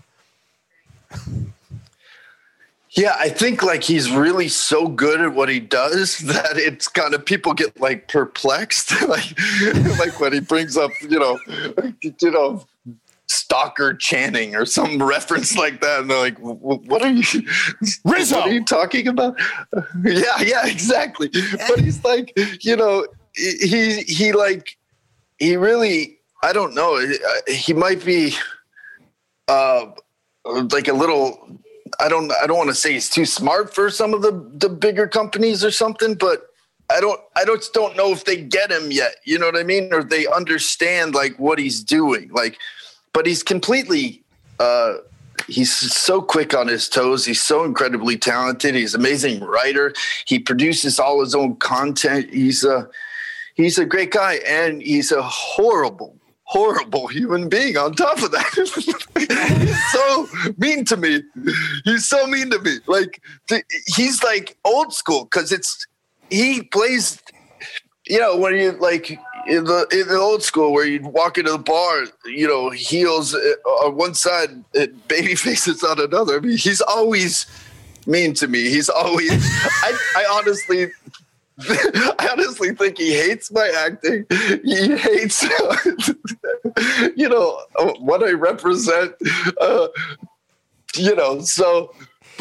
Speaker 7: Yeah, I think like he's really so good at what he does that it's kind of people get like perplexed, like like when he brings up, you know, you know, Stalker Channing or some reference like that, and they're like, "What are you,
Speaker 3: Rizzo?
Speaker 7: What are you talking about?" Yeah, yeah, exactly. But he's like, you know, he he like he really, I don't know, he might be uh like a little. I don't I don't want to say he's too smart for some of the, the bigger companies or something, but I don't I don't don't know if they get him yet. You know what I mean? Or they understand like what he's doing. Like, but he's completely uh, he's so quick on his toes. He's so incredibly talented. He's an amazing writer. He produces all his own content. He's a he's a great guy, and he's a horrible horrible human being on top of that. He's so mean to me. He's so mean to me. Like, th- he's like old school because it's, he plays, you know, when you like in the, in the old school where you'd walk into the bar, you know, heels on one side and baby faces on another. I mean, he's always mean to me. He's always, I, I honestly, I honestly think he hates my acting. He hates, you know, what I represent. Uh, you know, so, but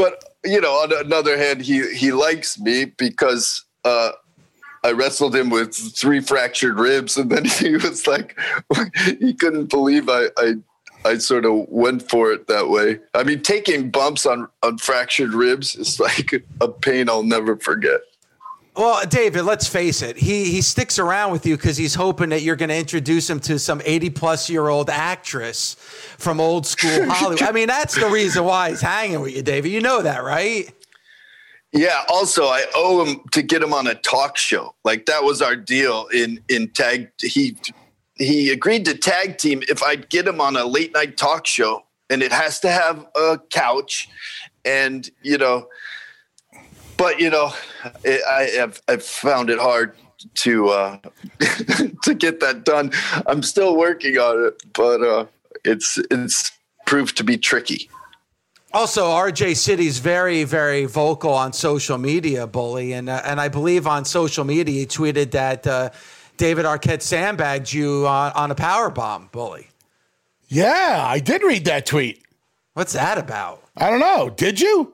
Speaker 7: you know, on another hand, he, he likes me because uh, I wrestled him with three fractured ribs. And then he was like, he couldn't believe I, I, I sort of went for it that way. I mean, taking bumps on, on fractured ribs is like a pain I'll never forget.
Speaker 2: Well, David, let's face it. He he sticks around with you because he's hoping that you're going to introduce him to some eighty-plus-year-old actress from old school Hollywood. I mean, that's the reason why he's hanging with you, David. You know that, right?
Speaker 7: Yeah. Also, I owe him to get him on a talk show. Like, that was our deal in in tag. He he agreed to tag team if I'd get him on a late night talk show, and it has to have a couch, and you know. But, you know, it, I have I've found it hard to uh, to get that done. I'm still working on it, but uh, it's it's proved to be tricky.
Speaker 2: Also, R J City's very, very vocal on social media, Bully. And uh, and I believe on social media he tweeted that uh, David Arquette sandbagged you on, on a power bomb, Bully.
Speaker 3: Yeah, I did read that tweet.
Speaker 2: What's that about?
Speaker 3: I don't know. Did you?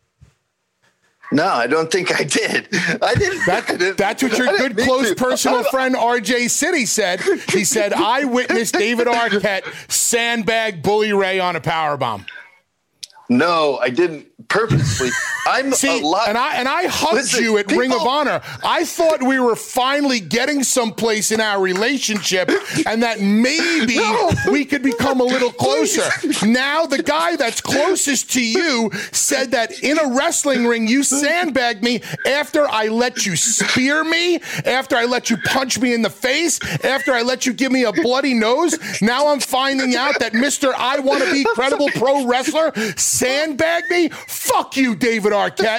Speaker 7: No, I don't think I did. I didn't.
Speaker 3: That,
Speaker 7: I didn't
Speaker 3: that's what your good, close, to. personal friend R J City said. He said, I witnessed David Arquette sandbag Bully Ray on a powerbomb.
Speaker 7: No, I didn't purposely. I'm
Speaker 3: See,
Speaker 7: a lot.
Speaker 3: And I and I hugged
Speaker 7: Listen,
Speaker 3: you at
Speaker 7: people,
Speaker 3: Ring of Honor. I thought we were finally getting someplace in our relationship and that maybe no. we could become a little closer. Now the guy that's closest to you said that in a wrestling ring you sandbagged me after I let you spear me, after I let you punch me in the face, after I let you give me a bloody nose. Now I'm finding out that Mister I Want to Be Credible Pro Wrestler sandbag me? Fuck you, David Arquette.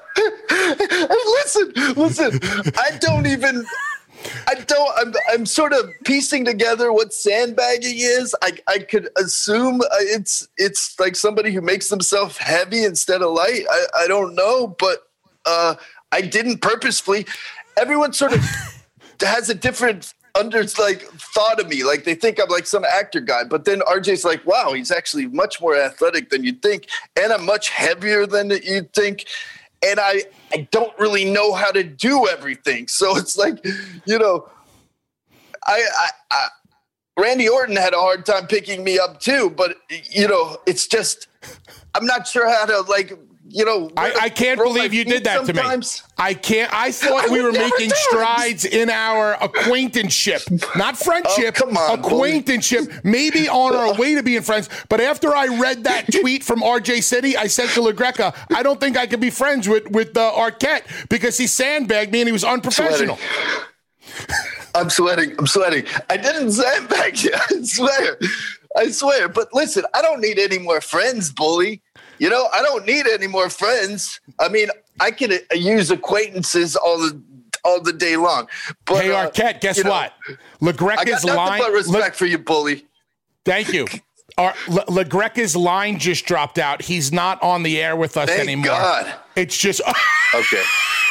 Speaker 7: listen, listen. I don't even. I don't. I'm. I'm sort of piecing together what sandbagging is. I. I could assume it's. It's like somebody who makes themselves heavy instead of light. I. I don't know, but uh, I didn't purposefully. Everyone sort of has a different. Under like thought of me, like they think I'm like some actor guy, but then R J's like, wow, he's actually much more athletic than you'd think, and I'm much heavier than you'd think, and I I don't really know how to do everything. So it's like, you know, I, I, I Randy Orton had a hard time picking me up too, but you know, it's just I'm not sure how to like. You know,
Speaker 3: I, I can't believe you did that sometimes. to me. I can't. I thought I we were making strides in our acquaintanceship, not friendship,
Speaker 7: oh, come on,
Speaker 3: acquaintanceship, boy. Maybe on our way to being friends. But after I read that tweet from R J City, I said to LaGreca, I don't think I could be friends with, with uh, Arquette because he sandbagged me and he was unprofessional.
Speaker 7: Sweating. I'm sweating. I'm sweating. I didn't sandbag you. I swear. I swear. But listen, I don't need any more friends, Bully. You know, I don't need any more friends. I mean, I can uh, use acquaintances all the all the day long. But,
Speaker 3: hey, Arquette, guess
Speaker 7: you know,
Speaker 3: what? LaGreca's line.
Speaker 7: I got nothing but respect Le-
Speaker 3: Le-
Speaker 7: for you, Bully.
Speaker 3: Thank you. Our, Le- LaGreca's line just dropped out. He's not on the air with us
Speaker 7: Thank
Speaker 3: anymore.
Speaker 7: God.
Speaker 3: It's just
Speaker 7: okay.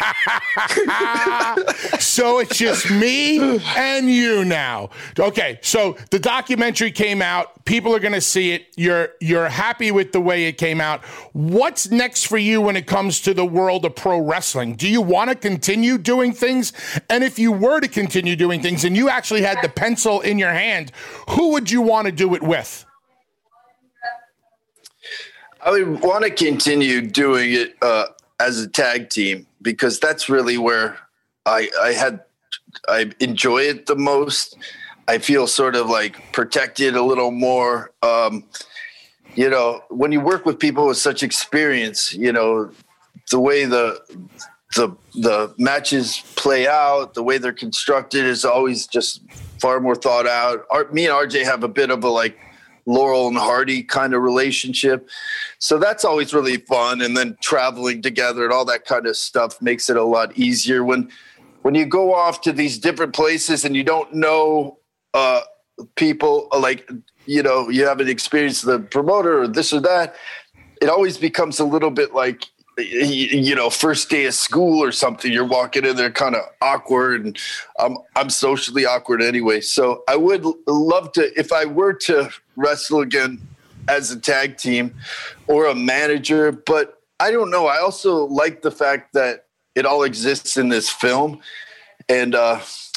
Speaker 3: So it's just me and you now. Okay, so the documentary came out. People are going to see it. You're you're happy with the way it came out. What's next for you when it comes to the world of pro wrestling? Do you want to continue doing things? And if you were to continue doing things and you actually had the pencil in your hand, who would you want to do it with?
Speaker 7: I would want to continue doing it uh, as a tag team because that's really where I, I had I enjoy it the most. I feel sort of like protected a little more. Um, you know, when you work with people with such experience, you know, the way the the the matches play out, the way they're constructed is always just far more thought out. Our, me and R J have a bit of a like Laurel and Hardy kind of relationship. So that's always really fun. And then traveling together and all that kind of stuff makes it a lot easier when, when you go off to these different places and you don't know uh, people like, you know, you haven't experienced the promoter or this or that. It always becomes a little bit like, you know, first day of school or something. You're walking in there kind of awkward, and I'm I'm socially awkward anyway. So I would love to, if I were to wrestle again as a tag team or a manager, but I don't know. I also like the fact that it all exists in this film, and uh,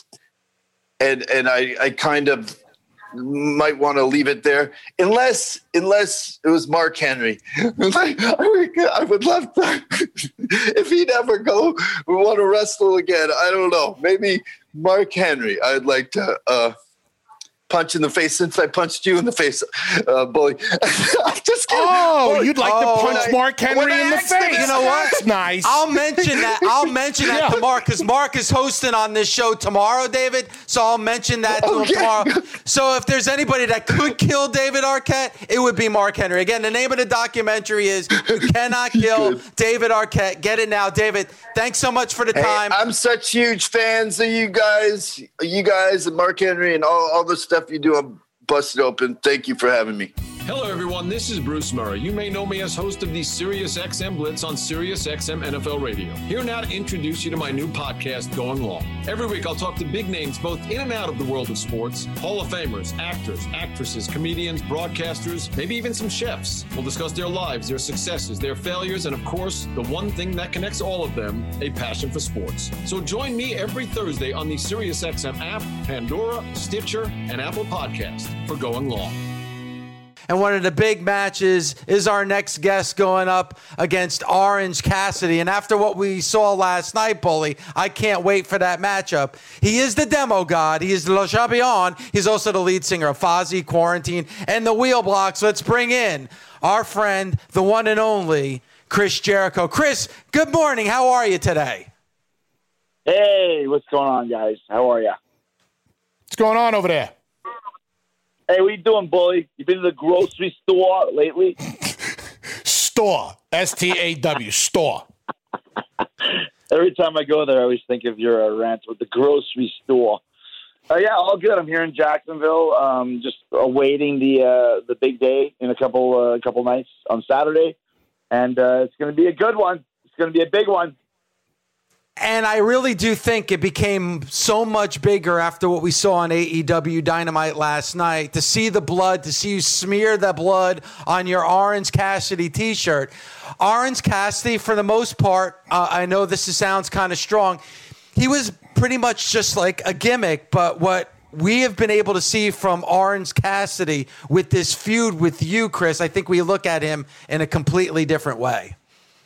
Speaker 7: and and I, I kind of might want to leave it there, unless unless it was Mark Henry. Like, I would, I would love to if he'd ever go want to wrestle again. I don't know. Maybe Mark Henry. I'd like to. Uh, punch in the face since I punched you in the face, uh, bully. I'm just kidding.
Speaker 3: Oh, you'd like
Speaker 2: oh,
Speaker 3: to punch
Speaker 2: I,
Speaker 3: Mark Henry in the face.
Speaker 2: You know what?
Speaker 3: That's nice.
Speaker 2: I'll mention that. I'll mention that
Speaker 3: Yeah.
Speaker 2: to Mark because Mark is hosting on this show tomorrow, David. So I'll mention that to
Speaker 7: Okay.
Speaker 2: him tomorrow. So if there's anybody that could kill David Arquette, it would be Mark Henry. Again, the name of the documentary is You Cannot Kill David Arquette. Get it now, David. Thanks so much for the
Speaker 7: Hey,
Speaker 2: time.
Speaker 7: I'm such huge fans of you guys, you guys and Mark Henry and all, all the stuff you do on Busted Open. Thank you for having me.
Speaker 8: Hello, everyone. This is Bruce Murray. You may know me as host of the Sirius X M Blitz on Sirius X M N F L Radio. Here now to introduce you to my new podcast, Going Long. Every week, I'll talk to big names both in and out of the world of sports, Hall of Famers, actors, actresses, comedians, broadcasters, maybe even some chefs. We'll discuss their lives, their successes, their failures, and of course, the one thing that connects all of them, a passion for sports. So join me every Thursday on the Sirius X M app, Pandora, Stitcher, and Apple Podcast for Going Long.
Speaker 2: And one of the big matches is our next guest going up against Orange Cassidy. And after what we saw last night, Bully, I can't wait for that matchup. He is the demo god. He is Le Champion. He's also the lead singer of Fozzy, Quarantine, and the Wheel Blocks. Let's bring in our friend, the one and only Chris Jericho. Chris, good morning. How are you today?
Speaker 9: Hey, what's going on, guys? How are you?
Speaker 3: What's going on over there?
Speaker 9: Hey, what you doing, bully? You been to the grocery store lately?
Speaker 3: Store. S T A W. Store.
Speaker 9: Every time I go there, I always think of your uh, rant with the grocery store. Uh, yeah, all good. I'm here in Jacksonville, um, just awaiting the uh, the big day in a couple uh, couple nights on Saturday, and uh, it's going to be a good one. It's going to be a big one.
Speaker 2: And I really do think it became so much bigger after what we saw on A E W Dynamite last night. To see the blood, to see you smear the blood on your Orange Cassidy t-shirt. Orange Cassidy, for the most part, uh, I know this is, sounds kind of strong, he was pretty much just like a gimmick, but what we have been able to see from Orange Cassidy with this feud with you, Chris, I think we look at him in a completely different way.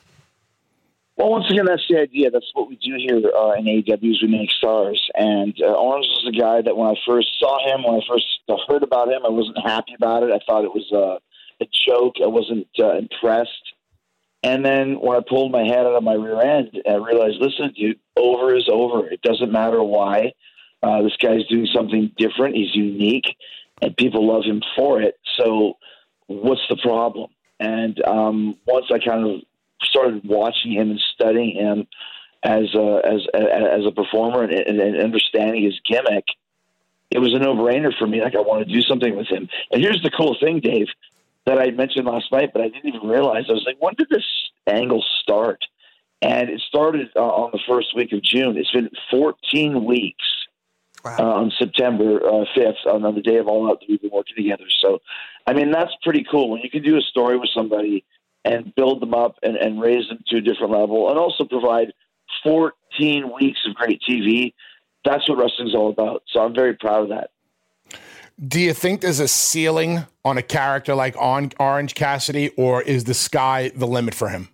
Speaker 9: Well, once again, that's the idea. That's what we do here uh, in A E W is we make stars. And uh, Orange was a guy that when I first saw him, when I first heard about him, I wasn't happy about it. I thought it was uh, a joke. I wasn't uh, impressed. And then when I pulled my head out of my rear end, I realized, listen, dude, over is over. It doesn't matter why. Uh, this guy's doing something different. He's unique, and people love him for it. So what's the problem? And um, once I kind of started watching him and studying him as a, as as a performer and, and, and understanding his gimmick, it was a no-brainer for me. Like, I want to do something with him. And here's the cool thing, Dave, that I mentioned last night, but I didn't even realize. I was like, when did this angle start? And it started uh, on the first week of June. It's been fourteen weeks. Wow. Uh, on September uh, fifth, on, on the day of All Out, that we've been working together. So, I mean, that's pretty cool. When you can do a story with somebody and build them up and, and raise them to a different level, and also provide fourteen weeks of great T V, that's what wrestling's all about. So I'm very proud of that.
Speaker 3: Do you think there's a ceiling on a character like on Orange Cassidy, or is the sky the limit for him?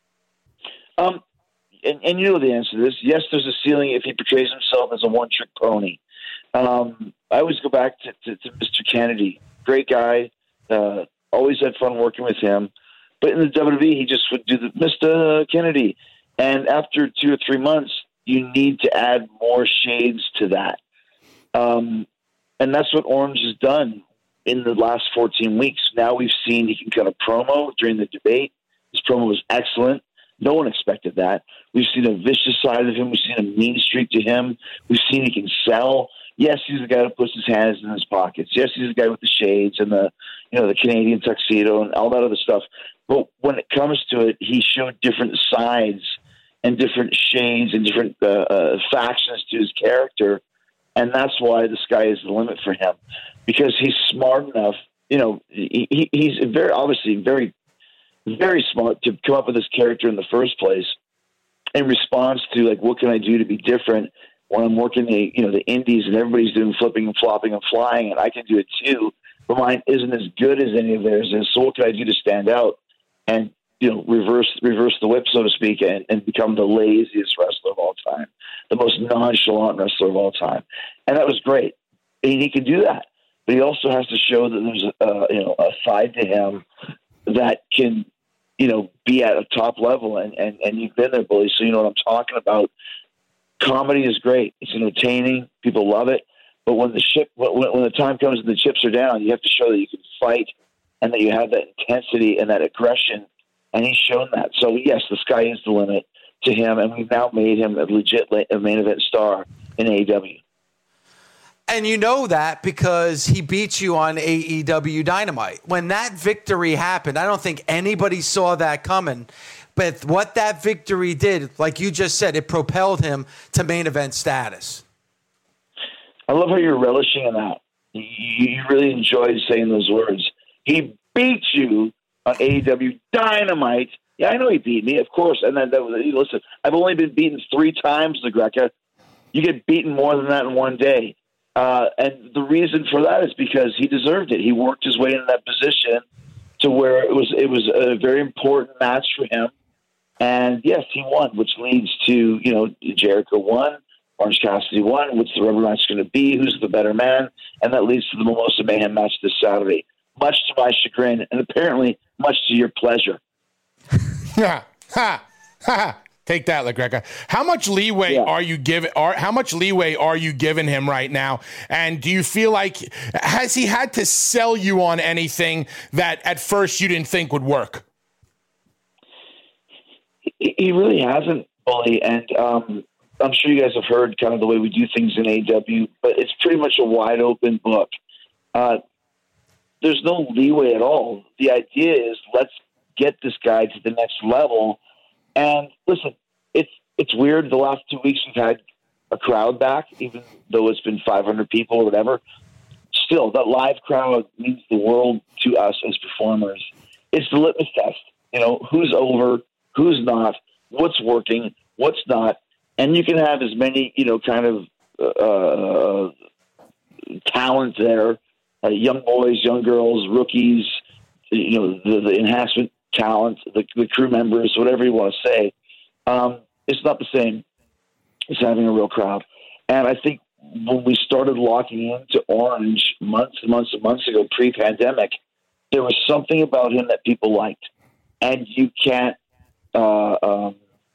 Speaker 9: Um, and, and you know the answer to this. Yes, there's a ceiling if he portrays himself as a one-trick pony. Um, I always go back to, to, to Mister Kennedy. Great guy. Uh, always had fun working with him. But in the W W E, he just would do the Mister Kennedy. And after two or three months, you need to add more shades to that. Um, and that's what Orange has done in the last fourteen weeks. Now we've seen he can cut a promo during the debate. His promo was excellent. No one expected that. We've seen a vicious side of him. We've seen a mean streak to him. We've seen he can sell. Yes, he's the guy who puts his hands in his pockets. Yes, he's the guy with the shades and the, you know, the Canadian tuxedo and all that other stuff. But when it comes to it, he showed different sides and different shades and different uh, uh, factions to his character. And that's why the sky is the limit for him, because he's smart enough. You know, he, he's very, obviously very very smart to come up with this character in the first place in response to, like, what can I do to be different when I'm working the, you know, the indies and everybody's doing flipping and flopping and flying, and I can do it too, but mine isn't as good as any of theirs is. So what can I do to stand out and, you know, reverse reverse the whip, so to speak, and, and become the laziest wrestler of all time, the most nonchalant wrestler of all time? And that was great. And he can do that, but he also has to show that there's a, uh, you know, a side to him that can, you know, be at a top level. And, and, and you've been there, Bully, so you know what I'm talking about. Comedy is great. It's entertaining. People love it. But when the ship, when, when the time comes and the chips are down, you have to show that you can fight and that you have that intensity and that aggression. And he's shown that. So yes, the sky is the limit to him. And we've now made him a legit main event star in A E W.
Speaker 2: And you know that because he beat you on A E W Dynamite. When that victory happened, I don't think anybody saw that coming. But what that victory did, like you just said, it propelled him to main event status.
Speaker 9: I love how you're relishing in that. You really enjoyed saying those words. He beat you on A E W Dynamite. Yeah, I know he beat me, of course. And then, that was, listen, I've only been beaten three times, LaGreca. You get beaten more than that in one day. Uh, and the reason for that is because he deserved it. He worked his way into that position to where it was it was a very important match for him. And yes, he won, which leads to, you know, Jericho won, Orange Cassidy won. What's the rubber match going to be? Who's the better man? And that leads to the Mimosa Mayhem match this Saturday, much to my chagrin and apparently much to your pleasure.
Speaker 3: Ha ha ha! Take that, LaGreca. How much leeway yeah. are you giving? Are how much leeway are you giving him right now? And do you feel like has he had to sell you on anything that at first you didn't think would work?
Speaker 9: He really hasn't, Bully. And um, I'm sure you guys have heard kind of the way we do things in A E W, but it's pretty much a wide open book. Uh, there's no leeway at all. The idea is let's get this guy to the next level. And listen, it's it's weird. The last two weeks we've had a crowd back, even though it's been five hundred people or whatever. Still, that live crowd means the world to us as performers. It's the litmus test. You know, who's over, who's not, what's working, what's not. And you can have as many, you know, kind of uh, talent there, uh, young boys, young girls, rookies, you know, the, the enhancement talent, the, the crew members, whatever you want to say. Um, it's not the same as having a real crowd. And I think when we started locking into Orange months and months and months ago, pre-pandemic, there was something about him that people liked. And you can't uh, um,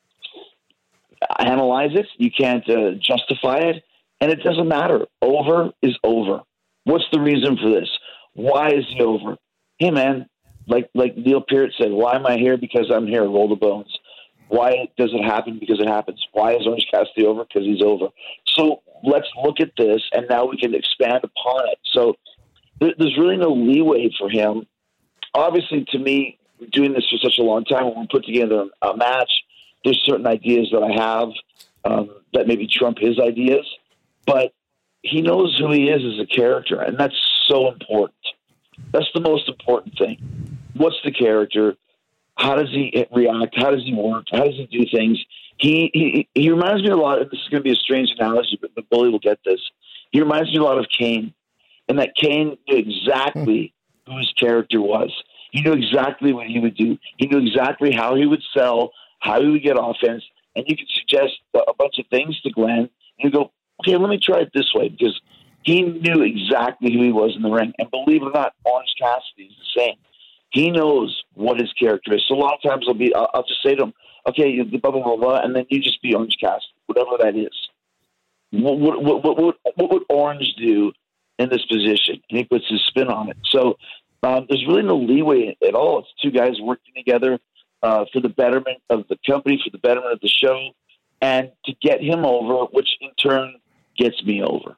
Speaker 9: analyze it. You can't uh, justify it. And it doesn't matter. Over is over. What's the reason for this? Why is he over? Hey, man, like like Neil Peart said, why am I here? Because I'm here. Roll the bones. Why does it happen? Because it happens. Why is Orange Cassidy over? Because he's over. So let's look at this, and now we can expand upon it. So there, there's really no leeway for him. Obviously, to me, doing this for such a long time, when we put together a match, there's certain ideas that I have um, that maybe trump his ideas. But he knows who he is as a character, and that's so important. That's the most important thing. What's the character? How does he react? How does he work? How does he do things? He he, he reminds me a lot, and this is going to be a strange analogy, but the Bully will get this. He reminds me a lot of Kane, and that Kane knew exactly who his character was. He knew exactly what he would do. He knew exactly how he would sell, how he would get offense, and you could suggest a bunch of things to Glenn, and you go, okay, let me try it this way, because he knew exactly who he was in the ring. And believe it or not, Orange Cassidy is the same. He knows what his character is. So a lot of times I'll be, I'll, I'll just say to him, okay, you blah, blah, blah, blah, and then you just be Orange Cassidy, whatever that is. What, what, what, what, what, what would Orange do in this position? And he puts his spin on it. So um, there's really no leeway at all. It's two guys working together uh, for the betterment of the company, for the betterment of the show, and to get him over, which in turn gets me over.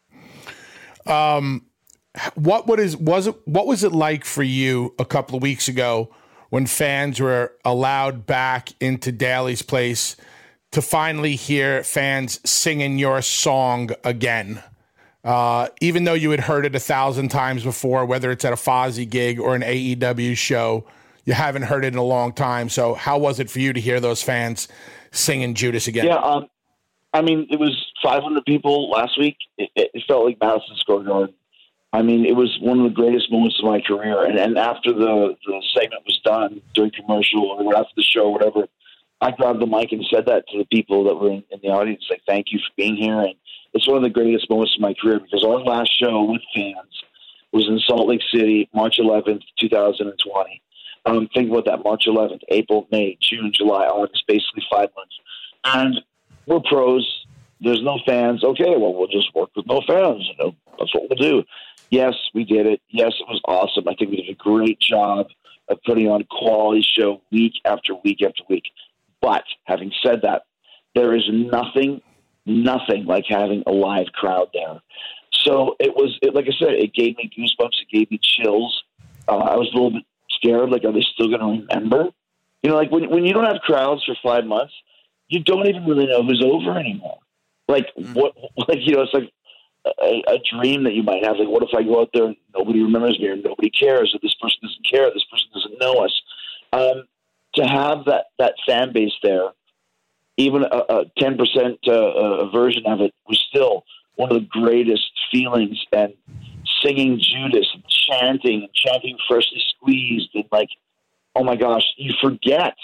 Speaker 3: Um, what what is was it? What was it like for you a couple of weeks ago when fans were allowed back into Daly's Place to finally hear fans singing your song again? Uh, even though you had heard it a thousand times before, whether it's at a Fozzy gig or an A E W show, you haven't heard it in a long time. So how was it for you to hear those fans singing Judas again?
Speaker 9: Yeah, um, I mean, it was five hundred people last week. It, it felt like Madison Square Garden. I mean, it was one of the greatest moments of my career. And, and after the, the segment was done, during commercial or after the show or whatever, I grabbed the mic and said that to the people that were in, in the audience, like, thank you for being here. And it's one of the greatest moments of my career because our last show with fans was in Salt Lake City, March eleventh, twenty twenty. Um, think about that, March eleventh, April, May, June, July, August, basically five months. And we're pros. There's no fans. Okay, well, we'll just work with no fans. You know, that's what we'll do. Yes, we did it. Yes, it was awesome. I think we did a great job of putting on a quality show week after week after week. But having said that, there is nothing, nothing like having a live crowd there. So it was, it, like I said, it gave me goosebumps. It gave me chills. Uh, I was a little bit scared. Like, are they still going to remember? You know, like when when you don't have crowds for five months, you don't even really know who's over anymore. Like what? Like you know, it's like a, a dream that you might have. Like, what if I go out there and nobody remembers me, or nobody cares, or this person doesn't care, or this person doesn't know us? Um, to have that that fan base there, even a ten percent uh, uh, version of it was still one of the greatest feelings. And singing Judas and chanting and chanting Freshly Squeezed, and like, oh my gosh, you forget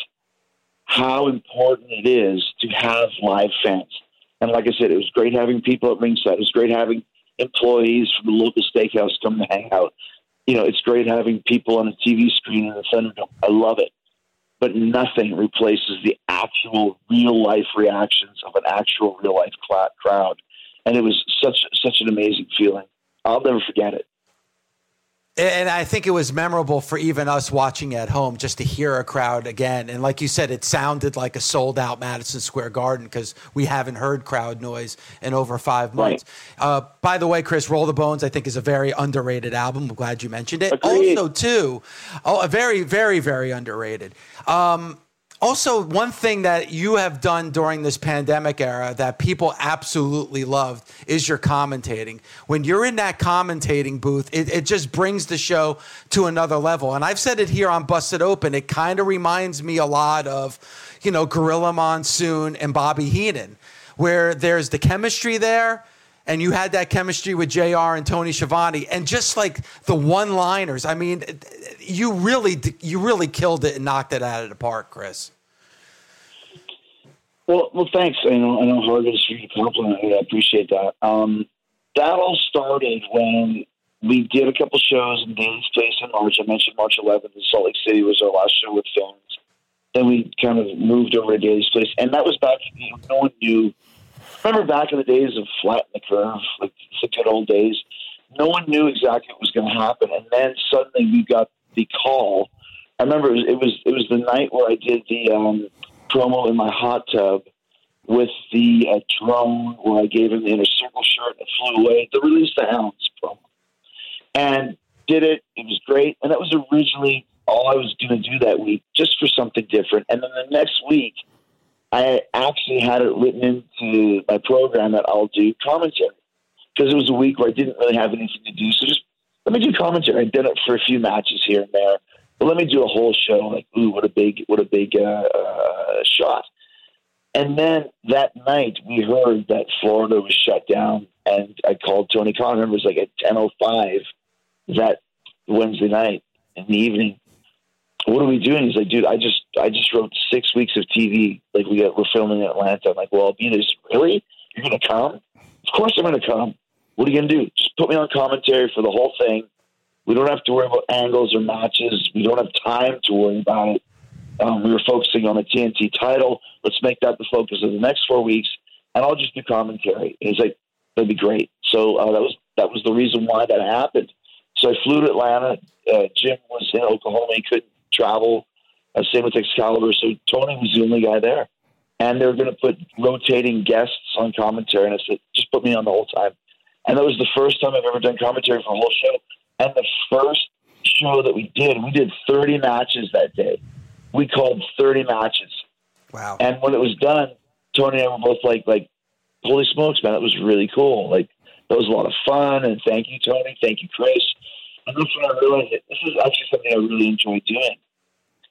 Speaker 9: how important it is to have live fans. And like I said, it was great having people at ringside. It was great having employees from the local steakhouse come to hang out. You know, it's great having people on a T V screen in the Thunderdome. I love it. But nothing replaces the actual real-life reactions of an actual real-life cl- crowd. And it was such such an amazing feeling. I'll never forget it.
Speaker 2: And I think it was memorable for even us watching at home just to hear a crowd again. And like you said, it sounded like a sold-out Madison Square Garden because we haven't heard crowd noise in over five months. Right. Uh, by the way, Chris, Roll the Bones, I think, is a very underrated album. I'm glad you mentioned it. Agreed. Also, too, oh, a very, very, very underrated. Um, Also, one thing that you have done during this pandemic era that people absolutely loved is your commentating. When you're in that commentating booth, it, it just brings the show to another level. And I've said it here on Busted Open. It kind of reminds me a lot of, you know, Gorilla Monsoon and Bobby Heenan, where there's the chemistry there. And you had that chemistry with J R and Tony Schiavone, and just like the one-liners. I mean, you really, you really killed it and knocked it out of the park, Chris.
Speaker 9: Well, well, thanks. I know, I know, hard it is for you to compliment. I appreciate that. Um, that all started when we did a couple shows in Daly's Place in March. I mentioned March eleventh in Salt Lake City was our last show with fans. Then we kind of moved over to Daly's Place, and that was back. You know, no one knew. Remember back in the days of Flatten the Curve, like the good old days? No one knew exactly what was going to happen. And then suddenly we got the call. I remember it was, it was, it was the night where I did the um, promo in my hot tub with the uh, drone where I gave him the Inner Circle shirt and it flew away. The Release the Hounds promo. And did it. It was great. And that was originally all I was going to do that week, just for something different. And then the next week, I actually had it written into my program that I'll do commentary because it was a week where I didn't really have anything to do. So just let me do commentary. I did it for a few matches here and there, but let me do a whole show. Like, ooh, what a big, what a big uh, uh, shot. And then that night we heard that Florida was shut down, and I called Tony Khan. I remember it was like at ten oh five that Wednesday night in the evening. What are we doing? He's like, dude, I just, I just wrote six weeks of T V. Like we got, we're filming in Atlanta. I'm like, well, you know, really? You're going to come? Of course I'm going to come. What are you going to do? Just put me on commentary for the whole thing. We don't have to worry about angles or matches. We don't have time to worry about it. Um, we were focusing on the T N T title. Let's make that the focus of the next four weeks. And I'll just do commentary. And he's like, that'd be great. So uh, that was, that was the reason why that happened. So I flew to Atlanta. Uh, Jim was in Oklahoma. He couldn't travel. Uh, same with Excalibur. So Tony was the only guy there. And they were going to put rotating guests on commentary. And I said, just put me on the whole time. And that was the first time I've ever done commentary for a whole show. And the first show that we did, we did thirty matches that day. We called thirty matches.
Speaker 2: Wow.
Speaker 9: And when it was done, Tony and I were both like, like, holy smokes, man, that was really cool. Like, that was a lot of fun. And thank you, Tony. Thank you, Chris. And that's when I realized that this is actually something I really enjoy doing.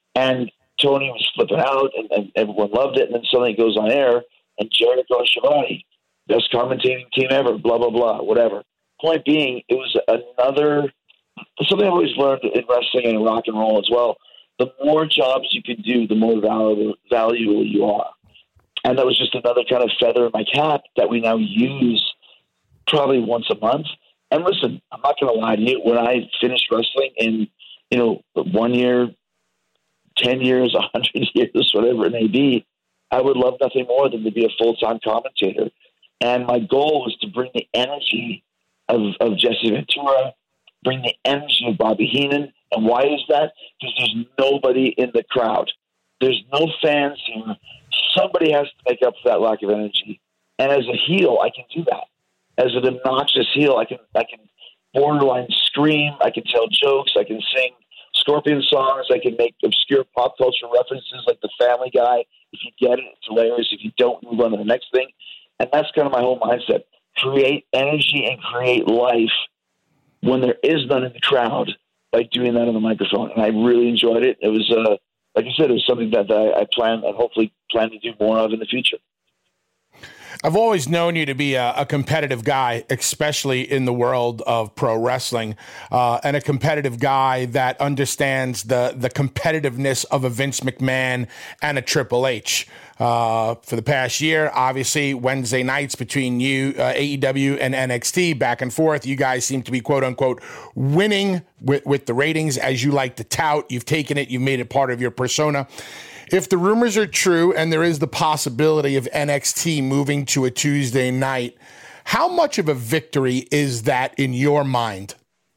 Speaker 9: And Tony was flipping out, and, and everyone loved it. And then suddenly it goes on air, and Jericho and Schiavone, best commentating team ever, blah, blah, blah, whatever. Point being, it was another something I've always learned in wrestling and in rock and roll as well. The more jobs you can do, the more valuable, valuable you are. And that was just another kind of feather in my cap that we now use probably once a month. And listen, I'm not going to lie to you. When I finished wrestling in, you know, one year, ten years, a hundred years, whatever it may be, I would love nothing more than to be a full-time commentator. And my goal was to bring the energy of, of Jesse Ventura, bring the energy of Bobby Heenan. And why is that? Because there's nobody in the crowd. There's no fans here. Somebody has to make up for that lack of energy. And as a heel, I can do that. As an obnoxious heel, I can I can borderline scream. I can tell jokes. I can sing Scorpion songs. I can make obscure pop culture references like The Family Guy. If you get it, it's hilarious. If you don't, move on to the next thing. And that's kind of my whole mindset. Create energy and create life when there is none in the crowd by doing that on the microphone. And I really enjoyed it. It was, uh, like I said, it was something that I, I plan and hopefully plan to do more of in the future.
Speaker 3: I've always known you to be a, a competitive guy, especially in the world of pro wrestling, uh, and a competitive guy that understands the the competitiveness of a Vince McMahon and a Triple H. Uh, for the past year, obviously, Wednesday nights between you, uh, A E W and N X T, back and forth, you guys seem to be, quote unquote, winning with, with the ratings, as you like to tout. You've taken it, you've made it part of your persona. If the rumors are true and there is the possibility of N X T moving to a Tuesday night, how much of a victory is that in your mind?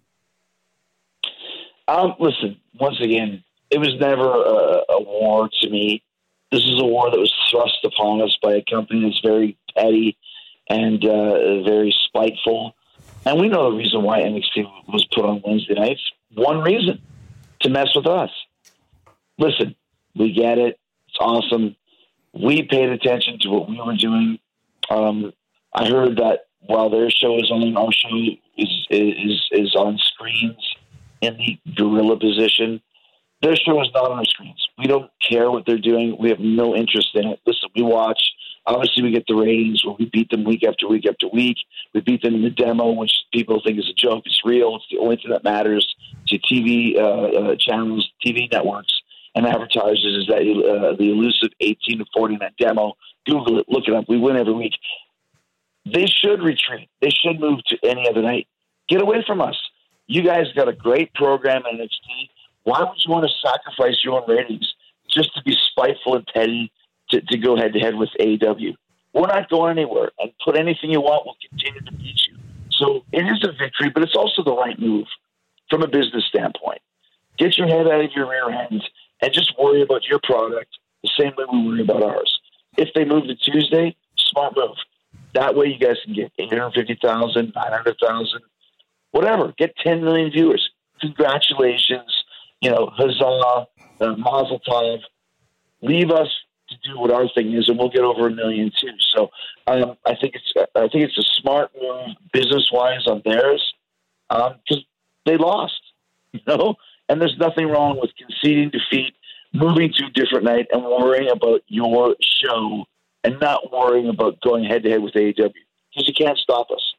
Speaker 9: Um, listen, once again, it was never a, a war to me. This is a war that was thrust upon us by a company that's very petty and uh, very spiteful. And we know the reason why N X T was put on Wednesday nights. One reason, to mess with us. Listen, we get it. It's awesome. We paid attention to what we were doing. Um, I heard that while their show is on, our show is is is on screens in the gorilla position. Their show is not on our screens. We don't care what they're doing. We have no interest in it. Listen, we watch. Obviously, we get the ratings where we beat them week after week after week. We beat them in the demo, which people think is a joke. It's real. It's the only thing that matters to T V uh, uh, channels, T V networks, and advertisers is that uh, the elusive eighteen to forty in that demo. Google it, look it up. We win every week. They should retreat. They should move to any other night. Get away from us. You guys got a great program in N X T. Why would you want to sacrifice your own ratings just to be spiteful and petty to, to go head to head with A E W? We're not going anywhere. And put anything you want, we'll continue to beat you. So it is a victory, but it's also the right move from a business standpoint. Get your head out of your rear end and just worry about your product the same way we worry about ours. If they move to Tuesday, smart move. That way you guys can get eight hundred fifty thousand, nine hundred thousand, whatever. Get ten million viewers. Congratulations. You know, huzzah, uh, mazel tov. Leave us to do what our thing is, and we'll get over a million too. So um, I think it's I think it's a smart move business wise on theirs because um, they lost, you know. And there's nothing wrong with conceding defeat, moving to a different night, and worrying about your show, and not worrying about going head to head with A E W because you can't stop us.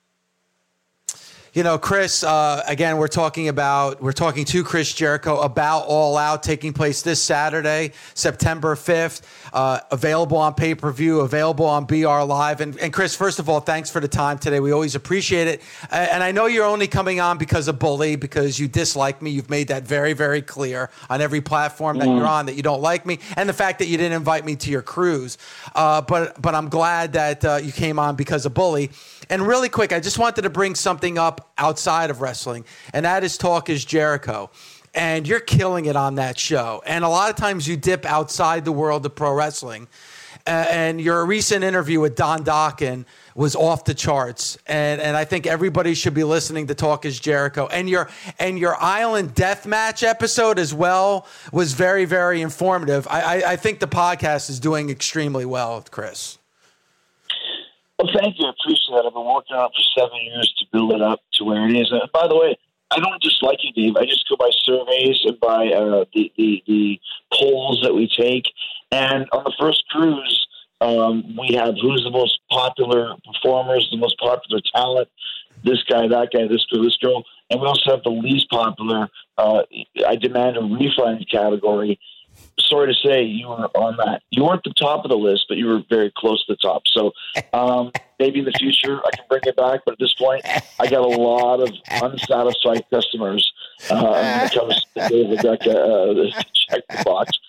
Speaker 2: You know, Chris, uh, again, we're talking about, we're talking to Chris Jericho about All Out taking place this Saturday, September fifth, uh, available on pay-per-view, available on B R Live. And, and Chris, first of all, thanks for the time today. We always appreciate it. And I know you're only coming on because of Bully, because you dislike me. You've made that very, very clear on every platform that mm. you're on that you don't like me, and the fact that you didn't invite me to your cruise. Uh, but, but I'm glad that uh, you came on because of Bully. And really quick, I just wanted to bring something up outside of wrestling, and that is Talk is Jericho. And you're killing it on that show. And a lot of times you dip outside the world of pro wrestling. Uh, and your recent interview with Don Dokken was off the charts. And and I think everybody should be listening to Talk is Jericho. And your and your Island Deathmatch episode as well was very, very informative. I, I, I think the podcast is doing extremely well, Chris.
Speaker 9: Well, thank you. I appreciate that. I've been working on it for seven years to build it up to where it is. And by the way, I don't dislike you, Dave. I just go by surveys and by uh, the, the the polls that we take. And on the first cruise, um, we have who's the most popular performers, the most popular talent, this guy, that guy, this girl, this girl. And we also have the least popular, uh, I demand a refund category. Sorry to say, you were on that. You weren't the top of the list, but you were very close to the top. So um, maybe in the future I can bring it back. But at this point, I got a lot of unsatisfied customers uh, when it comes to Dave LaGreca. Uh, check the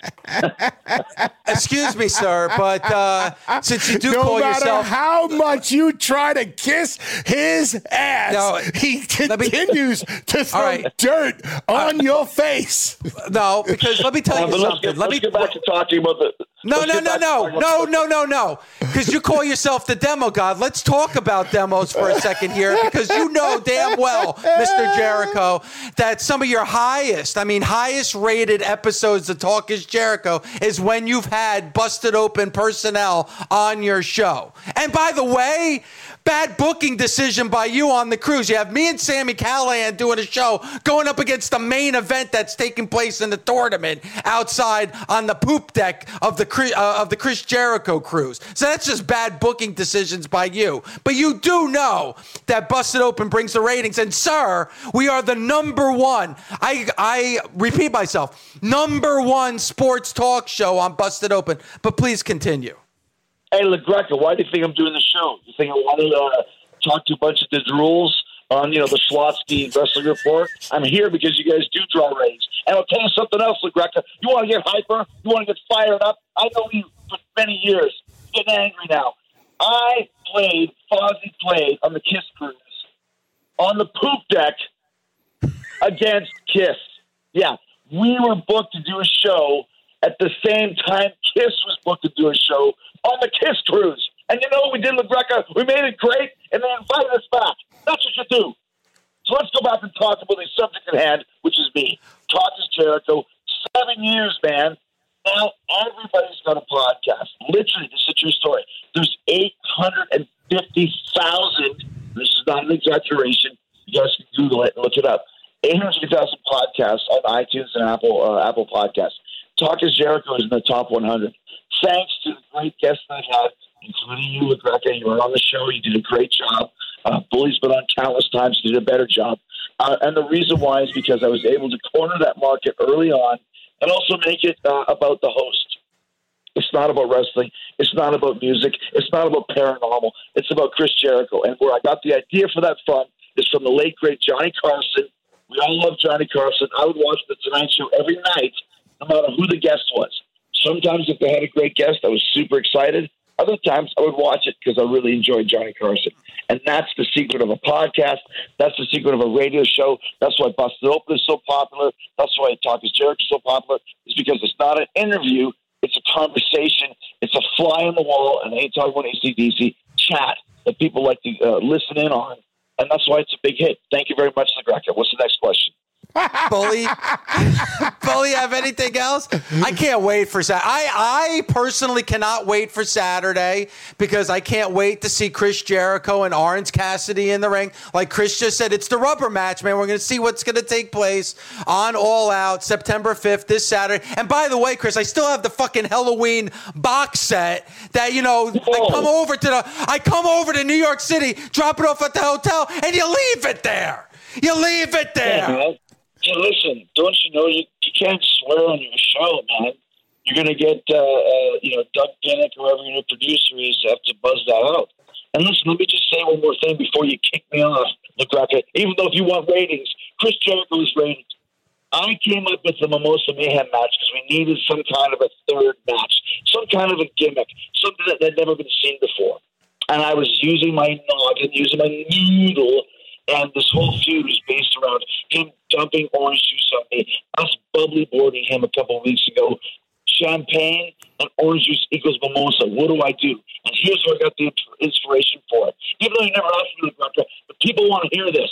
Speaker 9: box.
Speaker 2: Excuse me, sir, but uh, since you do
Speaker 3: no
Speaker 2: call
Speaker 3: matter
Speaker 2: yourself,
Speaker 3: how much you try to kiss his ass,
Speaker 2: no,
Speaker 3: he continues me, to throw right. dirt on uh, your face.
Speaker 2: No, because let me tell
Speaker 9: uh,
Speaker 2: you
Speaker 9: let's
Speaker 2: something.
Speaker 9: Get,
Speaker 2: let
Speaker 9: let's
Speaker 2: me
Speaker 9: get back to talking about the.
Speaker 2: No, no, no, no, no, no, no, no. Because you call yourself the demo god. Let's talk about demos for a second here, because you know damn well, Mister Jericho, that some of your highest, I mean, highest rated episodes of Talk is Jericho is when you've had busted open personnel on your show. And by the way, bad booking decision by you on the cruise. You have me and Sami Callihan doing a show going up against the main event that's taking place in the tournament outside on the poop deck of the uh, of the Chris Jericho cruise. So that's just bad booking decisions by you. But you do know that Busted Open brings the ratings. And sir, we are the number one, I, I repeat myself, number one sports talk show on Busted Open. But please continue.
Speaker 9: Hey, LaGreca, why do you think I'm doing the show? You think I want to uh, talk to a bunch of the drools on, you know, the Schlotsky Wrestling Report? I'm here because you guys do draw ratings. And I'll tell you something else, LaGreca. You want to get hyper? You want to get fired up? I know you for many years. Getting angry now. I played, Fozzy played on the Kiss cruise on the poop deck against Kiss. Yeah, we were booked to do a show at the same time Kiss was booked to do a show on the Kiss cruise. And you know what we did, LaGreca? We made it great, and they invited us back. That's what you do. So let's go back and talk about the subject at hand, which is me. Talk is Jericho. Seven years, man. Now everybody's got a podcast. Literally, this is a true story. There's eight hundred fifty thousand, this is not an exaggeration, you guys can Google it and look it up, eight hundred fifty thousand podcasts on iTunes and Apple uh, Apple Podcasts. Talk is Jericho is in the top one hundred. Thanks to the great guests I've had, including you, LaGreca. You were on the show. You did a great job. Uh, Bully's been on countless times. You did a better job. Uh, and the reason why is because I was able to corner that market early on and also make it uh, about the host. It's not about wrestling. It's not about music. It's not about paranormal. It's about Chris Jericho. And where I got the idea for that from is from the late, great Johnny Carson. We all love Johnny Carson. I would watch The Tonight Show every night, no matter who the guest was. Sometimes if they had a great guest, I was super excited. Other times I would watch it because I really enjoyed Johnny Carson. And that's the secret of a podcast. That's the secret of a radio show. That's why Busted Open is so popular. That's why Talk is Jericho is so popular. It's because it's not an interview. It's a conversation. It's a fly on the wall, and ain't talking about A C D C chat that people like to uh, listen in on. And that's why it's a big hit. Thank you very much, LaGreca. What's the next question?
Speaker 2: Bully, Bully, have anything else? I can't wait for Saturday. I, I personally cannot wait for Saturday because I can't wait to see Chris Jericho and Orange Cassidy in the ring. Like Chris just said, it's the rubber match, man. We're going to see what's going to take place on All Out September fifth, this Saturday. And by the way, Chris, I still have the fucking Halloween box set that, you know, I come over to the, I come over to New York City, drop it off at the hotel, and you leave it there. You leave it there.
Speaker 9: Yeah, hey, listen, don't you know you, you can't swear on your show, man. You're going to get, uh, uh, you know, Doug Pinnick, whoever your producer is, have to buzz that out. And listen, let me just say one more thing before you kick me off, LaGreca. Even though if you want ratings, Chris Jericho's ratings. I came up with the Mimosa Mayhem match because we needed some kind of a third match, some kind of a gimmick, something that had never been seen before. And I was using my noggin, using my needle, and this whole feud was based around him dumping orange juice on me, us bubbly boarding him a couple of weeks ago. Champagne and orange juice equals mimosa. What do I do? And here's where I got the inspiration for it. Even though you never asked me, LaGreca, but people want to hear this.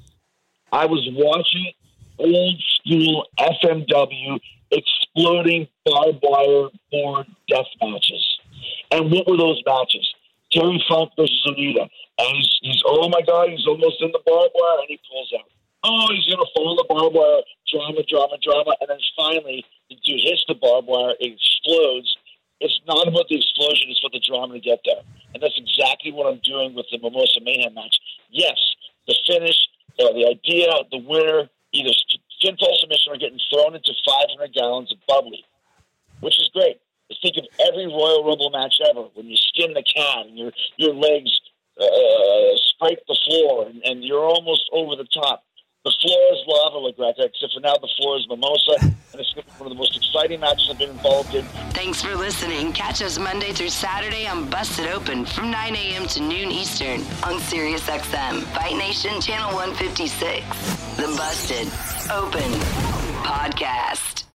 Speaker 9: I was watching old school F M W exploding barbed wire board death matches. And what were those matches? Terry Funk versus Onita. And he's, he's, oh my God, he's almost in the barbed wire, and he pulls out. oh, he's going to fall in the barbed wire, drama, drama, drama, and then finally the dude hits the barbed wire, it explodes. It's not about the explosion, it's about the drama to get there. And that's exactly what I'm doing with the Mimosa Mayhem match. Yes, the finish, uh, the idea, the winner, either pinfall submission or getting thrown into five hundred gallons of bubbly, which is great. Just think of every Royal Rumble match ever when you skin the cat and your your legs uh, scrape the floor and, and you're almost over the top. The floor is lava, LaGreca, except for now the floor is mimosa, and it's one of the most exciting matches I've been involved in.
Speaker 1: Thanks for listening. Catch us Monday through Saturday on Busted Open from nine a.m. to noon Eastern on Sirius X M, Fight Nation Channel one fifty-six. The Busted Open Podcast.